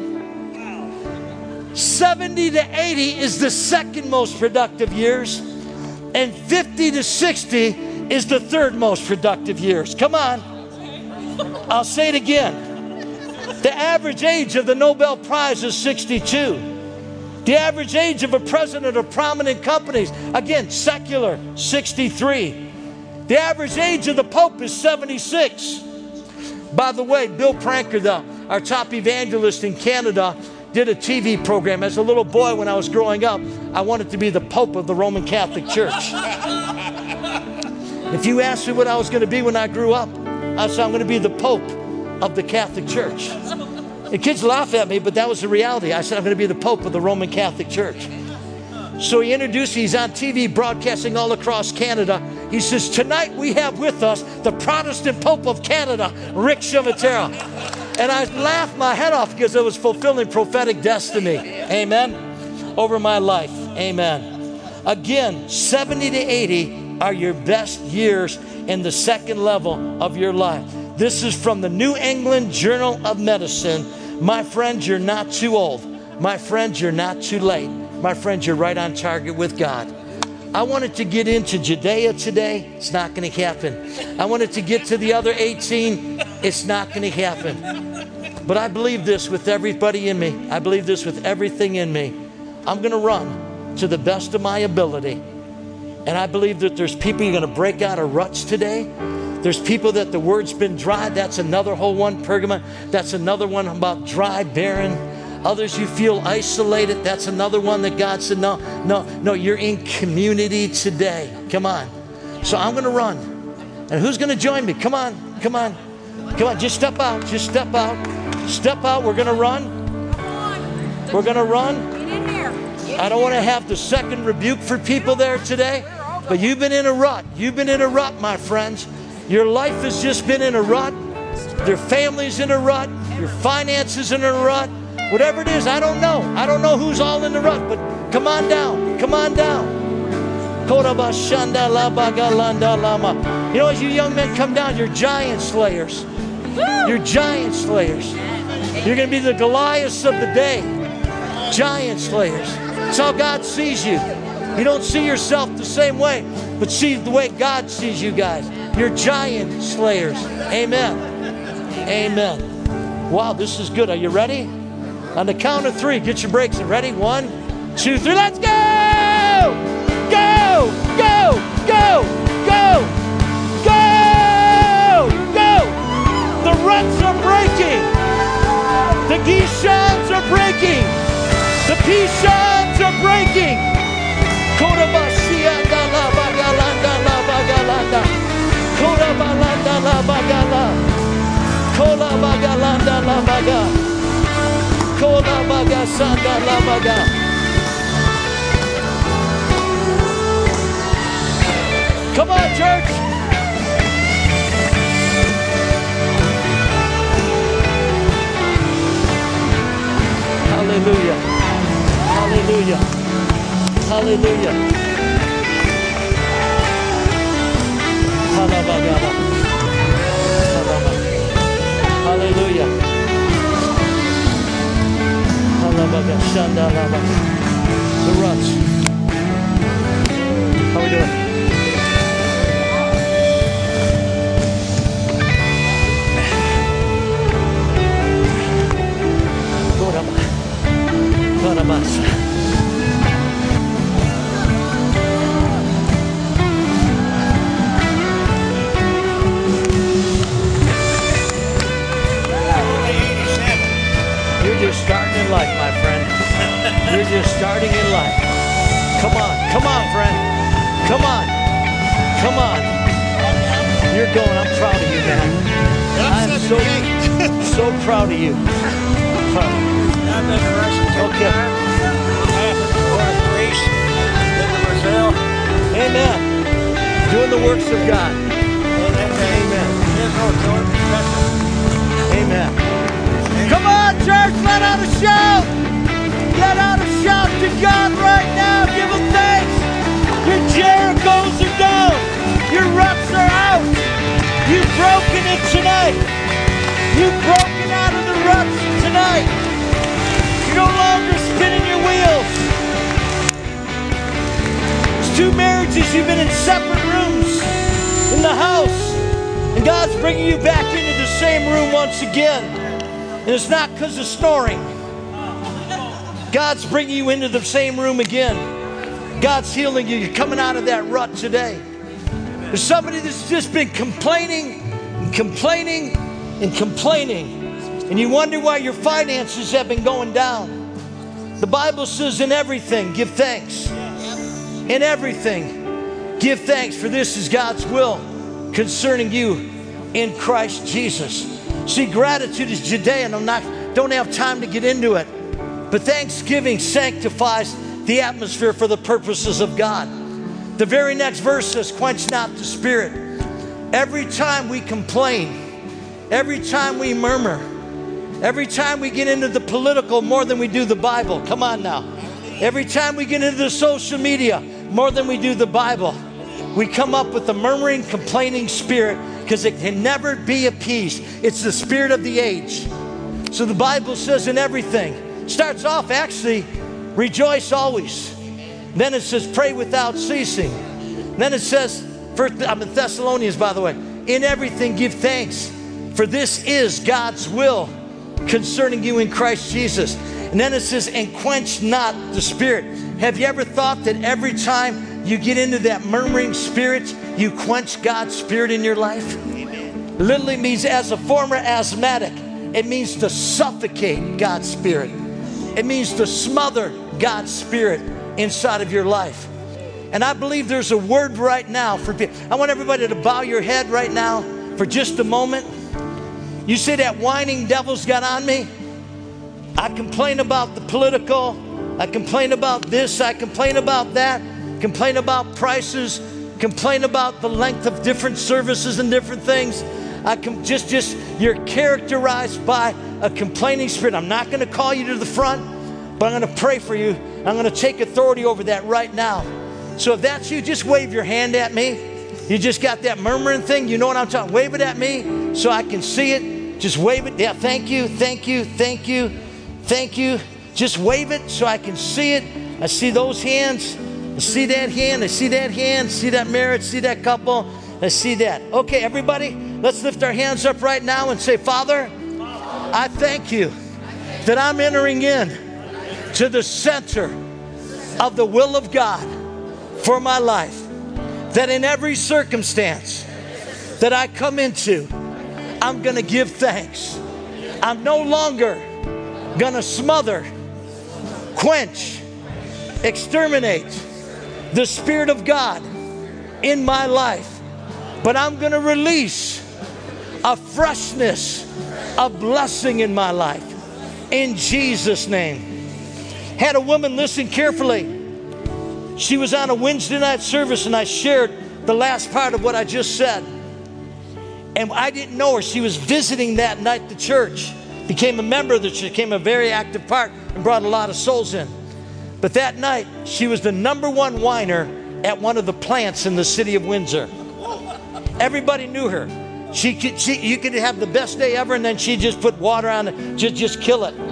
70 to 80 is the second most productive years, and 50 to 60 is the third most productive years. Come on. I'll say it again. The average age of the Nobel Prize is 62. The average age of a president of prominent companies, again, secular, 63. The average age of the Pope is 76. By the way, Bill Pranker, our top evangelist in Canada, did a TV program. As a little boy when I was growing up, I wanted to be the Pope of the Roman Catholic Church. If you asked me what I was going to be when I grew up, I said I'm going to be the Pope of the Catholic Church. The kids laugh at me, but that was the reality. I said I'm going to be the Pope of the Roman Catholic Church. So he introduced, he's on TV broadcasting all across Canada. He says, tonight we have with us the Protestant Pope of Canada, Rick Shivatera. And I laughed my head off because it was fulfilling prophetic destiny. Amen. Over my life. Amen. Again, 70 to 80 are your best years in the second level of your life. This is from the New England Journal of Medicine. My friends, you're not too old. My friends, you're not too late. My friends, you're right on target with God. I wanted to get into Judea today. It's not going to happen. I wanted to get to the other 18. It's not going to happen. But I believe this with everybody in me. I believe this with everything in me. I'm going to run to the best of my ability. And I believe that there's people who are going to break out of ruts today. There's people that the word's been dry. That's another whole one, Pergamon. That's another one about dry, barren. Others, you feel isolated. That's another one that God said, no, you're in community today. Come on. So I'm going to run. And who's going to join me? Come on. Just step out. Just step out. Step out. We're going to run. We're going to run. I don't want to have the second rebuke for people there today, but you've been in a rut. You've been in a rut, my friends. Your life has just been in a rut. Your family's in a rut. Your finances in a rut. Whatever it is, I don't know. I don't know who's all in the rut, but come on down. Come on down. Korabashanda labagalanda lama. You know, as you young men come down, you're giant slayers. You're giant slayers. You're going to be the Goliaths of the day. Giant slayers. That's how God sees you. You don't see yourself the same way, but see the way God sees you guys. You're giant slayers. Amen. Amen. Wow, this is good. Are you ready? On the count of 3, get your brakes in. Ready? 1, 2, 3. Let's go! Go! Go! Go! Go! Go! Go! The ruts are breaking. The Gishans are breaking. The Pishans are breaking. Kodabashianda la bagalanda la bagalanda. Kodabalanda la bagala. Kola bagalanda la baga. Kola bagasanda la baga. Come on, church. Hallelujah. Hallelujah. Hallelujah. Hallelujah. Hallelujah. The ruts. How are we doing? You're just starting in life, my friend. You're just starting in life. Come on, come on, friend. Come on, come on. You're going. I'm proud of you, man. I'm so proud of you. Proud of you. I've been to Russia 10 Okay. times. Half of the world Greece. Been to Brazil. Amen. Doing the works of God. Amen. Israel, Jordan, Texas. Amen. Come on, church, let out a shout. Let out a shout to God right now. Give him thanks. Your Jerichos are down. Your ruts are out. You've broken it tonight. You've broken out of the ruts tonight. You're no longer spinning your wheels. It's 2 marriages. You've been in separate rooms in the house. And God's bringing you back into the same room once again. And it's not because of snoring. God's bringing you into the same room again. God's healing you. You're coming out of that rut today. There's somebody that's just been complaining and complaining and complaining. And you wonder why your finances have been going down. The Bible says in everything, give thanks. In everything, give thanks, for this is God's will concerning you in Christ Jesus. See, gratitude is Judean. Don't have time to get into it. But thanksgiving sanctifies the atmosphere for the purposes of God. The very next verse says, quench not the spirit. Every time we complain, every time we murmur, every time we get into the political more than we do the Bible. Come on now. Every time we get into the social media more than we do the Bible, we come up with a murmuring, complaining spirit, because it can never be appeased. It's the spirit of the age. So the Bible says in everything, starts off actually, rejoice always. Then it says pray without ceasing. Then it says, I'm in Thessalonians, by the way, in everything give thanks, for this is God's will concerning you in Christ Jesus. And then it says, and quench not the spirit. Have you ever thought that every time you get into that murmuring spirit, you quench God's spirit in your life? Amen. Literally means, as a former asthmatic, it means to suffocate God's spirit. It means to smother God's spirit inside of your life. And I believe there's a word right now for people. I want everybody to bow your head right now for just a moment. You say, that whining devil's got on me. I complain about the political. I complain about this. I complain about that. Complain about prices. Complain about the length of different services and different things. You're characterized by a complaining spirit. I'm not going to call you to the front, but I'm going to pray for you. I'm going to take authority over that right now. So if that's you, just wave your hand at me. You just got that murmuring thing. You know what I'm talking about. Wave it at me so I can see it. Just wave it. Yeah, thank you, thank you, thank you, thank you. Just wave it so I can see it. I see those hands. I see that hand. I see that hand. See that marriage. See that couple. I see that. Okay, everybody, let's lift our hands up right now and say, Father, I thank you that I'm entering in to the center of the will of God for my life. That in every circumstance that I come into, I'm going to give thanks. I'm no longer going to smother, quench, exterminate the Spirit of God in my life, but I'm going to release a freshness, a blessing in my life. In Jesus' name. Had a woman listen carefully. She was on a Wednesday night service, and I shared the last part of what I just said. And I didn't know her. She was visiting that night the church, became a member of the church, became a very active part, and brought a lot of souls in. But that night, she was the #1 whiner at one of the plants in the city of Windsor. Everybody knew her. You could have the best day ever, and then she'd just put water on it, just kill it.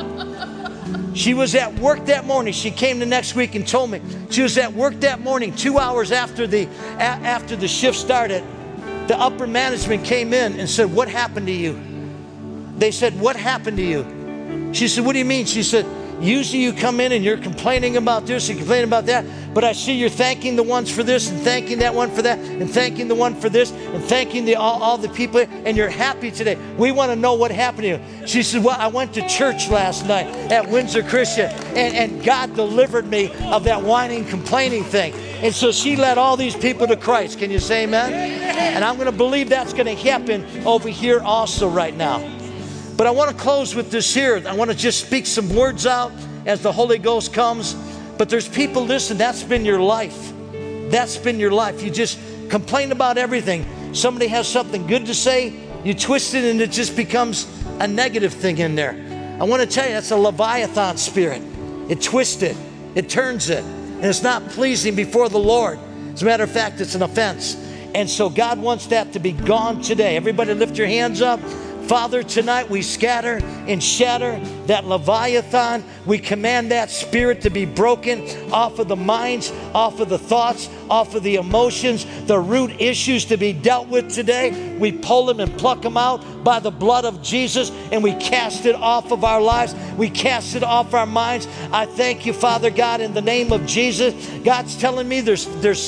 She was at work that morning. She came the next week and told me. She was at work that morning, 2 hours after the shift started. The upper management came in and said, "What happened to you?" They said, "What happened to you?" She said, "What do you mean?" She said, "Usually you come in and you're complaining about this and complaining about that, but I see you're thanking the ones for this and thanking that one for that and thanking the one for this and thanking all the people, and you're happy today. We want to know what happened to you." She said, "Well, I went to church last night at Windsor Christian, and God delivered me of that whining, complaining thing." And so she led all these people to Christ. Can you say amen? And I'm going to believe that's going to happen over here also right now. But I want to close with this here. I want to just speak some words out as the Holy Ghost comes. But there's people, listen, that's been your life. That's been your life. You just complain about everything. Somebody has something good to say, you twist it and it just becomes a negative thing in there. I want to tell you, that's a Leviathan spirit. It twists it. It turns it. And it's not pleasing before the Lord. As a matter of fact, it's an offense. And so God wants that to be gone today. Everybody lift your hands up. Father, tonight we scatter and shatter that Leviathan. We command that spirit to be broken off of the minds, off of the thoughts, off of the emotions, the root issues to be dealt with today. We pull them and pluck them out by the blood of Jesus, and we cast it off of our lives. We cast it off our minds. I thank you, Father God, in the name of Jesus. God's telling me there's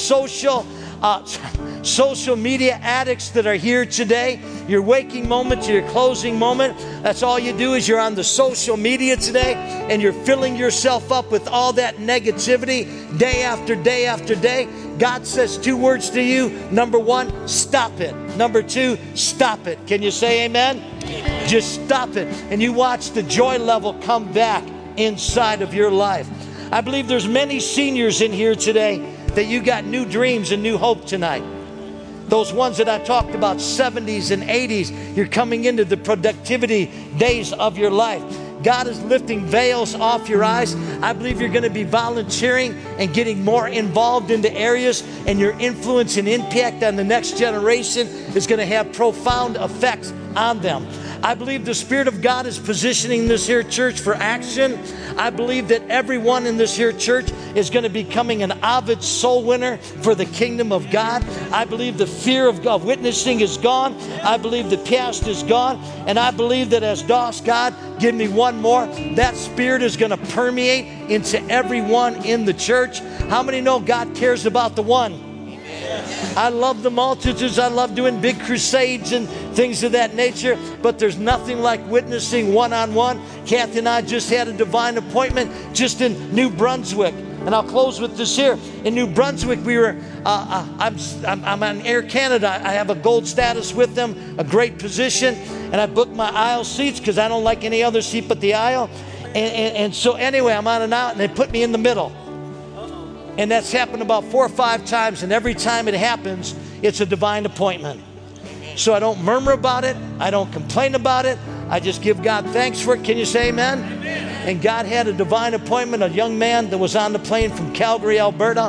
social media addicts that are here today. Your waking moment to your closing moment, that's all you do is you're on the social media today, and you're filling yourself up with all that negativity day after day after day. God says 2 words to you. Number 1, stop it. Number 2, stop it. Can you say amen? Just stop it. And you watch the joy level come back inside of your life. I believe there's many seniors in here today that you got new dreams and new hope tonight. Those ones that I talked about, 70s and 80s, you're coming into the productivity days of your life. God is lifting veils off your eyes. I believe you're going to be volunteering and getting more involved into areas, and your influence and impact on the next generation is going to have profound effects on them. I believe the Spirit of God is positioning this here church for action. I believe that everyone in this here church is going to be becoming an avid soul winner for the kingdom of God. I believe the fear of God, witnessing is gone. I believe the past is gone. And I believe that as DOS, God, give me one more, that Spirit is going to permeate into everyone in the church. How many know God cares about the one? I love the multitudes. I love doing big crusades and things of that nature, but there's nothing like witnessing one-on-one. Kathy and I just had a divine appointment just in New Brunswick. And I'll close with this here. In New Brunswick, we were, I'm on Air Canada. I have a gold status with them, a great position. And I booked my aisle seats because I don't like any other seat but the aisle. And so anyway, I'm on an aisle and they put me in the middle. And that's happened about 4 or 5 times. And every time it happens, it's a divine appointment. So I don't murmur about it. I don't complain about it. I just give God thanks for it. Can you say amen? Amen. And God had a divine appointment, a young man that was on the plane from Calgary, Alberta.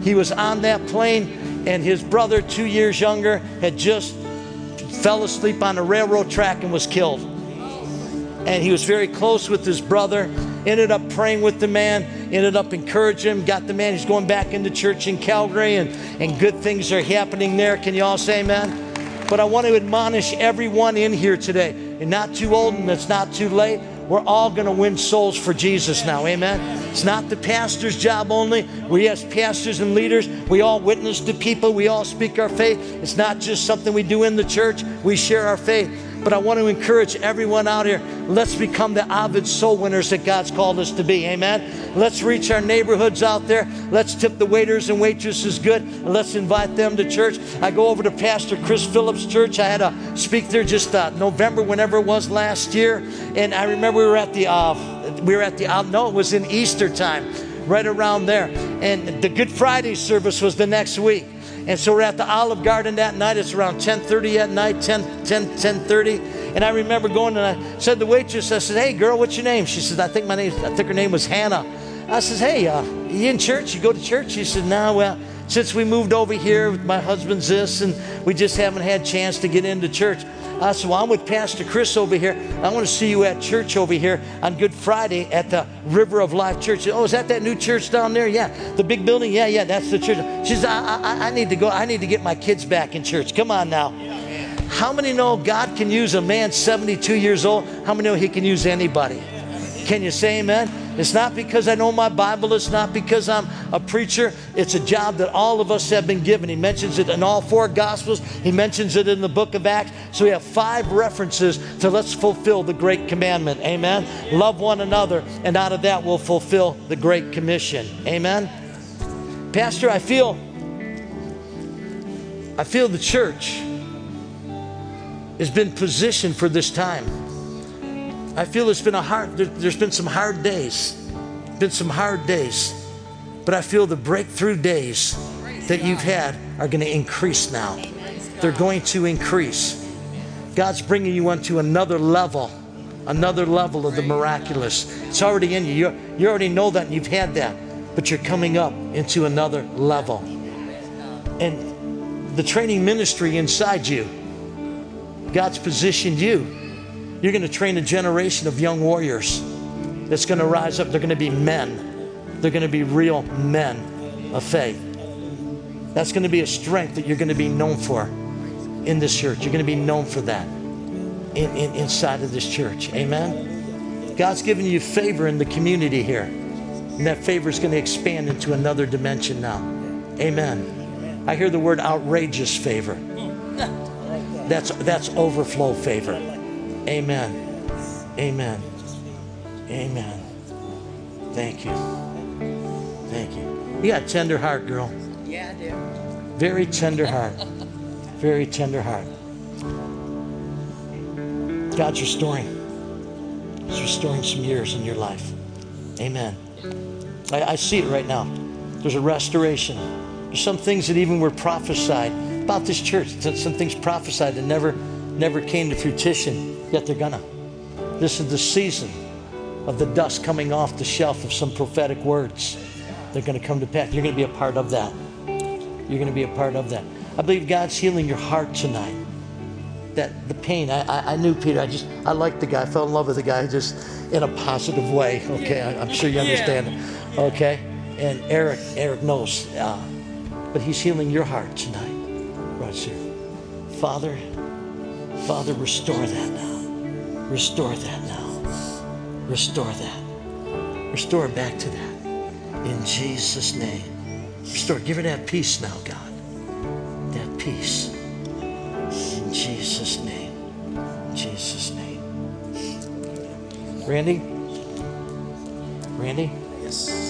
He was on that plane, and his brother, 2 years younger, had just fell asleep on the railroad track and was killed. And he was very close with his brother, ended up praying with the man, ended up encouraging him, got the man. He's going back into church in Calgary, and good things are happening there. Can you all say amen? But I want to admonish everyone in here today. You're not too old and it's not too late. We're all going to win souls for Jesus now. Amen. It's not the pastor's job only. We as pastors and leaders, we all witness to people. We all speak our faith. It's not just something we do in the church. We share our faith. But I want to encourage everyone out here, let's become the avid soul winners that God's called us to be. Amen. Let's reach our neighborhoods out there. Let's tip the waiters and waitresses good. And let's invite them to church. I go over to Pastor Chris Phillips' church. I had to speak there just November, whenever it was last year. And I remember it was in Easter time, right around there. And the Good Friday service was the next week. And so we're at the Olive Garden that night. It's around 10:30 at night, 10:30. And I remember going and I said to the waitress, I said, "Hey, girl, what's your name?" She said, I think her name was Hannah. I said, "Hey, you in church? You go to church?" She said, "No, well, since we moved over here, my husband's this, and we just haven't had a chance to get into church." I said, "Well, I'm with Pastor Chris over here. I want to see you at church over here on Good Friday at the River of Life Church." "Oh, is that new church down there?" "Yeah." "The big building?" Yeah, that's the church." She said, I need to go. I need to get my kids back in church. Come on now. How many know God can use a man 72 years old? How many know he can use anybody? Can you say amen? It's not because I know my Bible. It's not because I'm a preacher. It's a job that all of us have been given. He mentions it in all 4 Gospels. He mentions it in the book of Acts. So we have 5 references to let's fulfill the Great Commandment. Amen? Love one another, and out of that we'll fulfill the Great Commission. Amen? Pastor, I feel the church has been positioned for this time. I feel there's been some hard days. But I feel the breakthrough days that you've had are going to increase now. They're going to increase. God's bringing you onto another level of the miraculous. It's already in you. You already know that and you've had that. But you're coming up into another level. And the training ministry inside you, God's positioned you. You're going to train a generation of young warriors that's going to rise up. They're going to be men. They're going to be real men of faith. That's going to be a strength that you're going to be known for in this church. You're going to be known for that inside of this church. Amen? God's given you favor in the community here. And that favor is going to expand into another dimension now. Amen. I hear the word outrageous favor. That's overflow favor. Amen. Amen. Amen. Thank you. Thank you. You got a tender heart, girl. Yeah, I do. Very tender heart. Very tender heart. God's restoring. He's restoring some years in your life. Amen. I see it right now. There's a restoration. There's some things that even were prophesied about this church. Some things prophesied that never came to fruition. Yet they're gonna. This is the season of the dust coming off the shelf of some prophetic words. They're gonna come to pass. You're gonna be a part of that. You're gonna be a part of that. I believe God's healing your heart tonight. That the pain, I knew Peter. I liked the guy. I fell in love with the guy just in a positive way. Okay, I'm sure you understand it. Okay, and Eric knows. But he's healing your heart tonight. Right here. Father, restore that now. Restore that now. Restore that. Restore it back to that. In Jesus' name. Restore. Give her that peace now, God. That peace. In Jesus' name. In Jesus' name. Randy? Yes.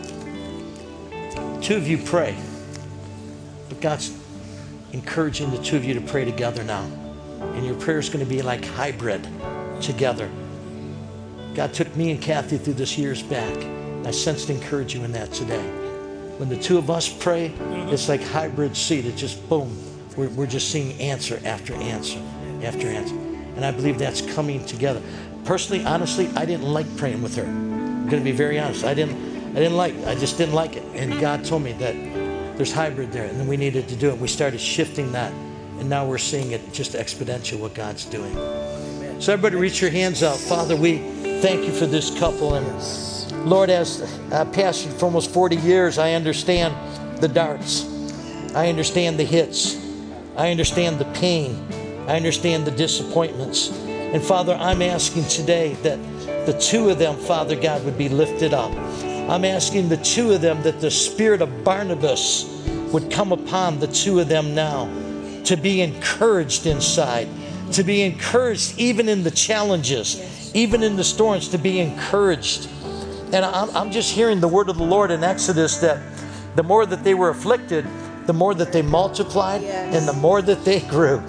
2 of you pray. But God's encouraging the 2 of you to pray together now. And your prayer is going to be like hybrid together. God took me and Kathy through this years back. I sensed encourage you in that today. When the 2 of us pray, it's like hybrid seed. It just boom. We're just seeing answer after answer after answer. And I believe that's coming together. Personally, honestly, I didn't like praying with her. I'm going to be very honest. I just didn't like it. And God told me that There's hybrid there, and then we needed to do it. We started shifting that, and now we're seeing it just exponential, what God's doing. So everybody reach your hands out. Father, we thank you for this couple. And Lord, as a pastor for almost 40 years, I understand the darts. I understand the hits. I understand the pain. I understand the disappointments. And Father, I'm asking today that the two of them, Father God, would be lifted up. I'm asking the two of them that the spirit of Barnabas would come upon the two of them now, to be encouraged inside, to be encouraged even in the challenges, even in the storms, to be encouraged. And I'm just hearing the word of the Lord in Exodus that the more that they were afflicted, the more that they multiplied, and the more that they grew.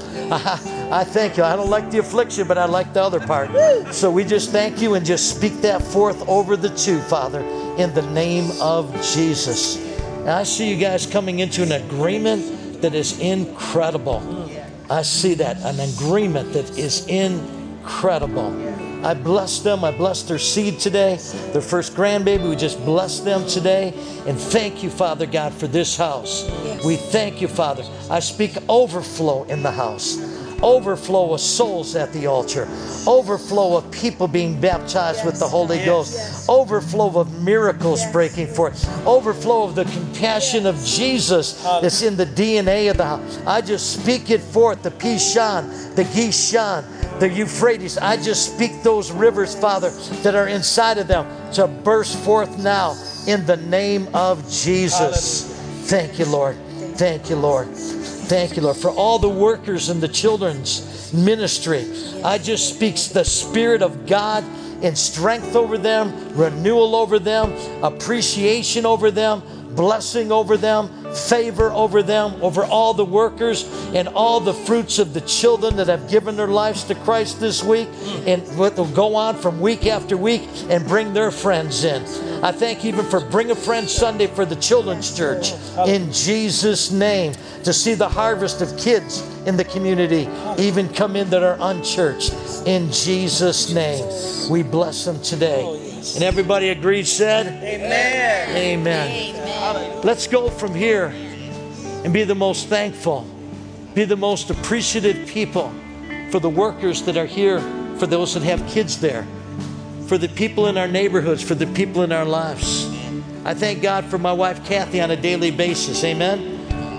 I thank you. I don't like the affliction, but I like the other part. So we just thank you and just speak that forth over the two, Father, in the name of Jesus. And I see you guys coming into an agreement that is incredible. I see that, an agreement that is incredible. I bless them. I bless their seed today, their first grandbaby. We just bless them today. And thank you, Father God, for this house. We thank you, Father. I speak overflow in the house. Overflow of souls at the altar. Overflow of people being baptized with the Holy Ghost. Overflow of miracles breaking forth. Overflow of the compassion of Jesus that's in the DNA of the house. I just speak it forth. The Pishon, the Gishon, the Euphrates. I just speak those rivers, Father, that are inside of them to burst forth now in the name of Jesus. Thank you, Lord. Thank you, Lord. Thank you, Lord. For all the workers in the children's ministry, I just speak the Spirit of God in strength over them, renewal over them, appreciation over them, blessing over them, favor over them, over all the workers and all the fruits of the children that have given their lives to Christ this week, and what will go on from week after week and bring their friends in. I thank you even for Bring a Friend Sunday for the children's church in Jesus' name, to see the harvest of kids in the community even come in that are unchurched in Jesus' name. We bless them today. And everybody agreed, said? Amen. Amen. Amen. Let's go from here and be the most thankful, be the most appreciative people for the workers that are here, for those that have kids there, for the people in our neighborhoods, for the people in our lives. I thank God for my wife Kathy on a daily basis. Amen.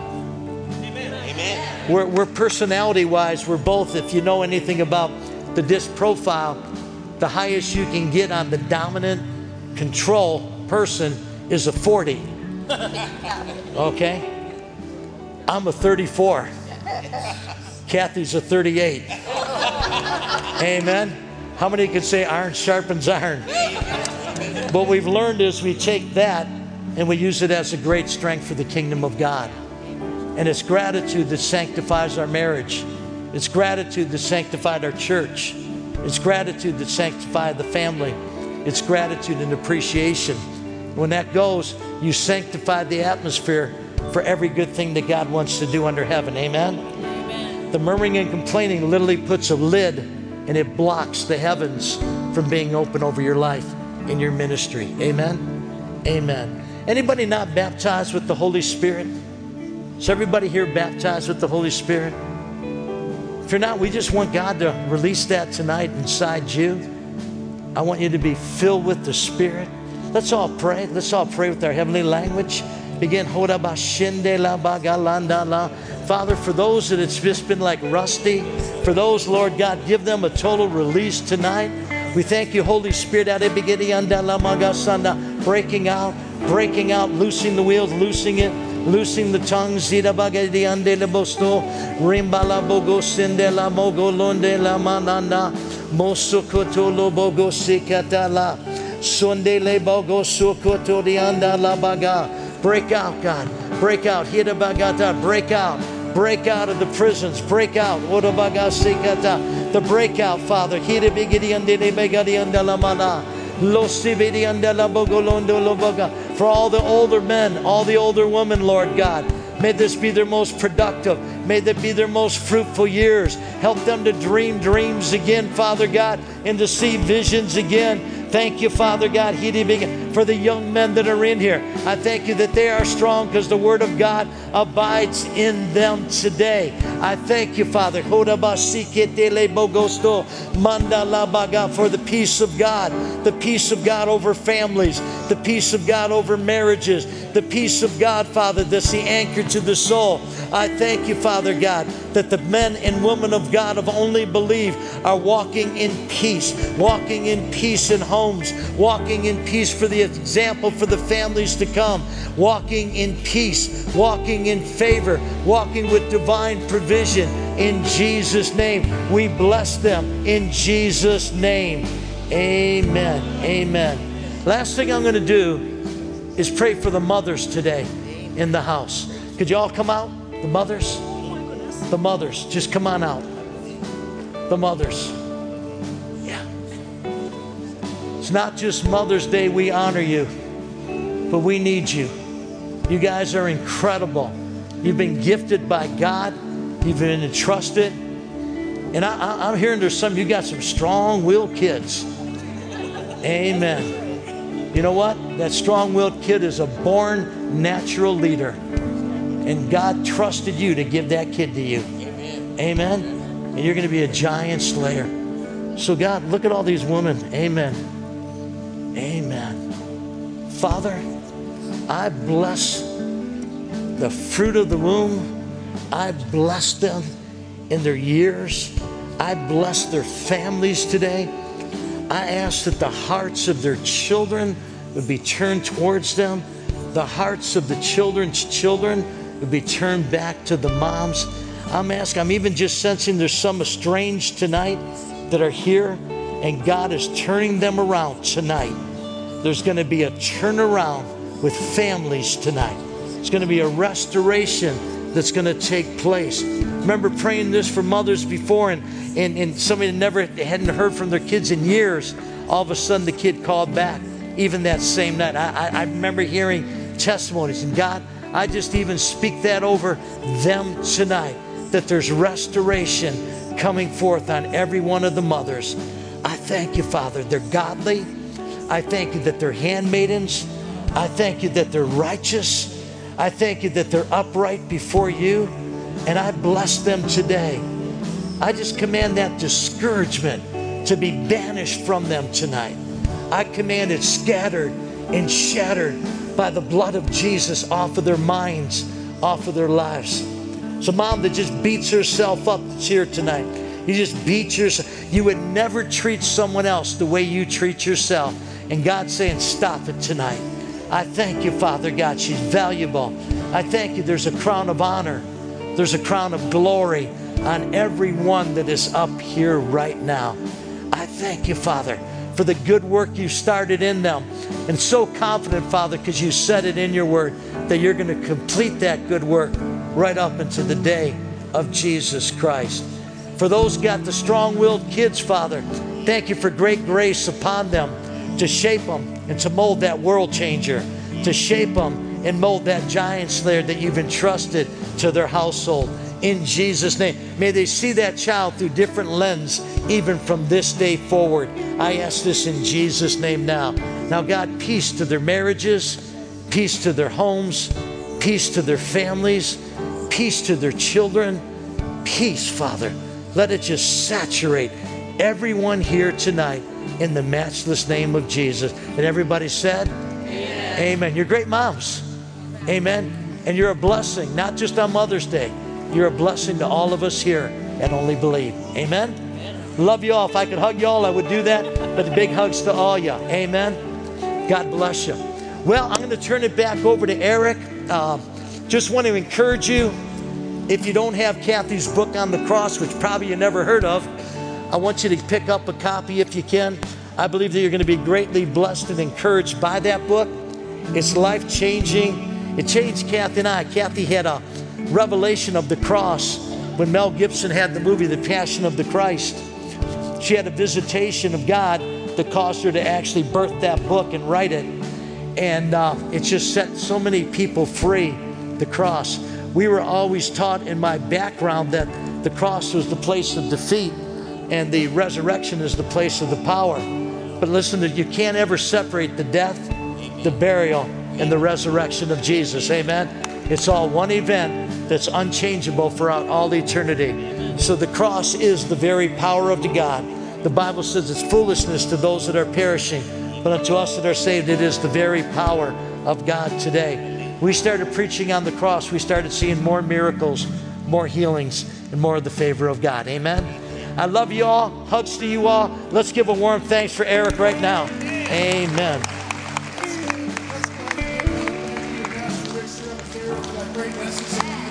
Amen. We're personality-wise, we're both, if you know anything about the DISC profile, the highest you can get on the dominant control person is a 40. Okay? I'm a 34. Kathy's a 38. Amen. How many can say iron sharpens iron? What we've learned is we take that and we use it as a great strength for the kingdom of God. And it's gratitude that sanctifies our marriage. It's gratitude that sanctified our church. It's gratitude that sanctifies the family. It's gratitude and appreciation. When that goes, you sanctify the atmosphere for every good thing that God wants to do under heaven. Amen? Amen. The murmuring and complaining literally puts a lid and it blocks the heavens from being open over your life and your ministry. Amen? Amen. Anybody not baptized with the Holy Spirit? Is everybody here baptized with the Holy Spirit? If you're not, we just want God to release that tonight inside you. I want you to be filled with the Spirit. Let's all pray. Let's all pray with our heavenly language. Begin. Father, for those that it's just been like rusty, for those, Lord God, give them a total release tonight. We thank you, Holy Spirit, breaking out, loosing the wheels, loosing it, loosing the tongues. Rimbala bogo sindela mogo londe la mananda mosokoto lo bogo sikatala sondele bogo sokoto dianda la baga. Break out, God. Break out. Hida bagata. Break out. Break out of the prisons. Break out. Oda baga sikata. The breakout, Father. Hida bigidi andele begadi andala mana. Lo sibidi andala bogo londo lo boga. For all the older men, all the older women, Lord God. May this be their most productive. May that be their most fruitful years. Help them to dream dreams again, Father God, and to see visions again. Thank you, Father God. for the young men that are in here. I thank you that they are strong because the word of God abides in them today. I thank you, Father, for the peace of God, the peace of God over families, the peace of God over marriages, the peace of God, Father, that's the anchor to the soul. I thank you, Father God, that the men and women of God of Only Believe are walking in peace in homes, walking in peace for the example for the families to come, walking in peace, walking in favor, walking with divine provision. In Jesus' name, we bless them. In Jesus' name, amen. Amen. Last thing I'm going to do is pray for the mothers today in the house. Could you all come out? The mothers? The mothers. Just come on out. The mothers. Yeah. It's not just Mother's Day we honor you, but we need you. You guys are incredible. You've been gifted by God. You've been entrusted. And I'm hearing there's some, you got some strong-willed kids. Amen. You know what? That strong-willed kid is a born natural leader. And God trusted you to give that kid to you. Amen. And you're going to be a giant slayer. So God, look at all these women. Amen. Amen. Father, I bless the fruit of the womb. I bless them in their years. I bless their families today. I ask that the hearts of their children would be turned towards them. The hearts of the children's children would be turned back to the moms. I'm even just sensing there's some estranged tonight that are here, and God is turning them around tonight. There's going to be a turnaround with families tonight. It's going to be a restoration that's going to take place. Remember praying this for mothers before, and somebody hadn't heard from their kids in years. All of a sudden the kid called back, even that same night. I remember hearing testimonies, and God, I just even speak that over them tonight, that there's restoration coming forth on every one of the mothers. I thank you, Father, they're godly. I thank you that they're handmaidens. I thank you that they're righteous. I thank you that they're upright before you, and I bless them today. I just command that discouragement to be banished from them tonight. I command it scattered and shattered by the blood of Jesus off of their minds, off of their lives. So mom that just beats herself up that's here tonight, you just beat yourself. You would never treat someone else the way you treat yourself. And God's saying, stop it tonight. I thank you, Father God, she's valuable. I thank you, there's a crown of honor. There's a crown of glory on everyone that is up here right now. I thank you, Father, for the good work you started in them. And so confident, Father, because you said it in your word, that you're going to complete that good work right up into the day of Jesus Christ. For those got the strong-willed kids, Father, thank you for great grace upon them to shape them and to mold that world changer, to shape them and mold that giant slayer that you've entrusted to their household. In Jesus' name, may they see that child through different lens, even from this day forward. I ask this in Jesus' name now. Now, God, peace to their marriages, peace to their homes, peace to their families, peace to their children, peace, Father. Let it just saturate everyone here tonight in the matchless name of Jesus. And everybody said, amen. Amen. You're great moms. Amen. And you're a blessing, not just on Mother's Day. You're a blessing to all of us here at Only Believe. Amen. Amen. Love you all. If I could hug you all, I would do that. But big hugs to all you. Amen. God bless you. Well, I'm going to turn it back over to Eric. Just want to encourage you, if you don't have Kathy's book on the cross, which probably you never heard of, I want you to pick up a copy if you can. I believe that you're going to be greatly blessed and encouraged by that book. It's life-changing. It changed Kathy and I. Kathy had a revelation of the cross when Mel Gibson had the movie The Passion of the Christ. She had a visitation of God that caused her to actually birth that book and write it. And it just set so many people free, the cross. We were always taught in my background that the cross was the place of defeat and the resurrection is the place of the power. But listen, you can't ever separate the death the burial, and the resurrection of Jesus. Amen. It's all one event that's unchangeable throughout all eternity. So the cross is the very power of God. The Bible says it's foolishness to those that are perishing, but unto us that are saved, it is the very power of God today. We started preaching on the cross. We started seeing more miracles, more healings, and more of the favor of God. Amen. I love you all. Hugs to you all. Let's give a warm thanks for Eric right now. Amen. Great message.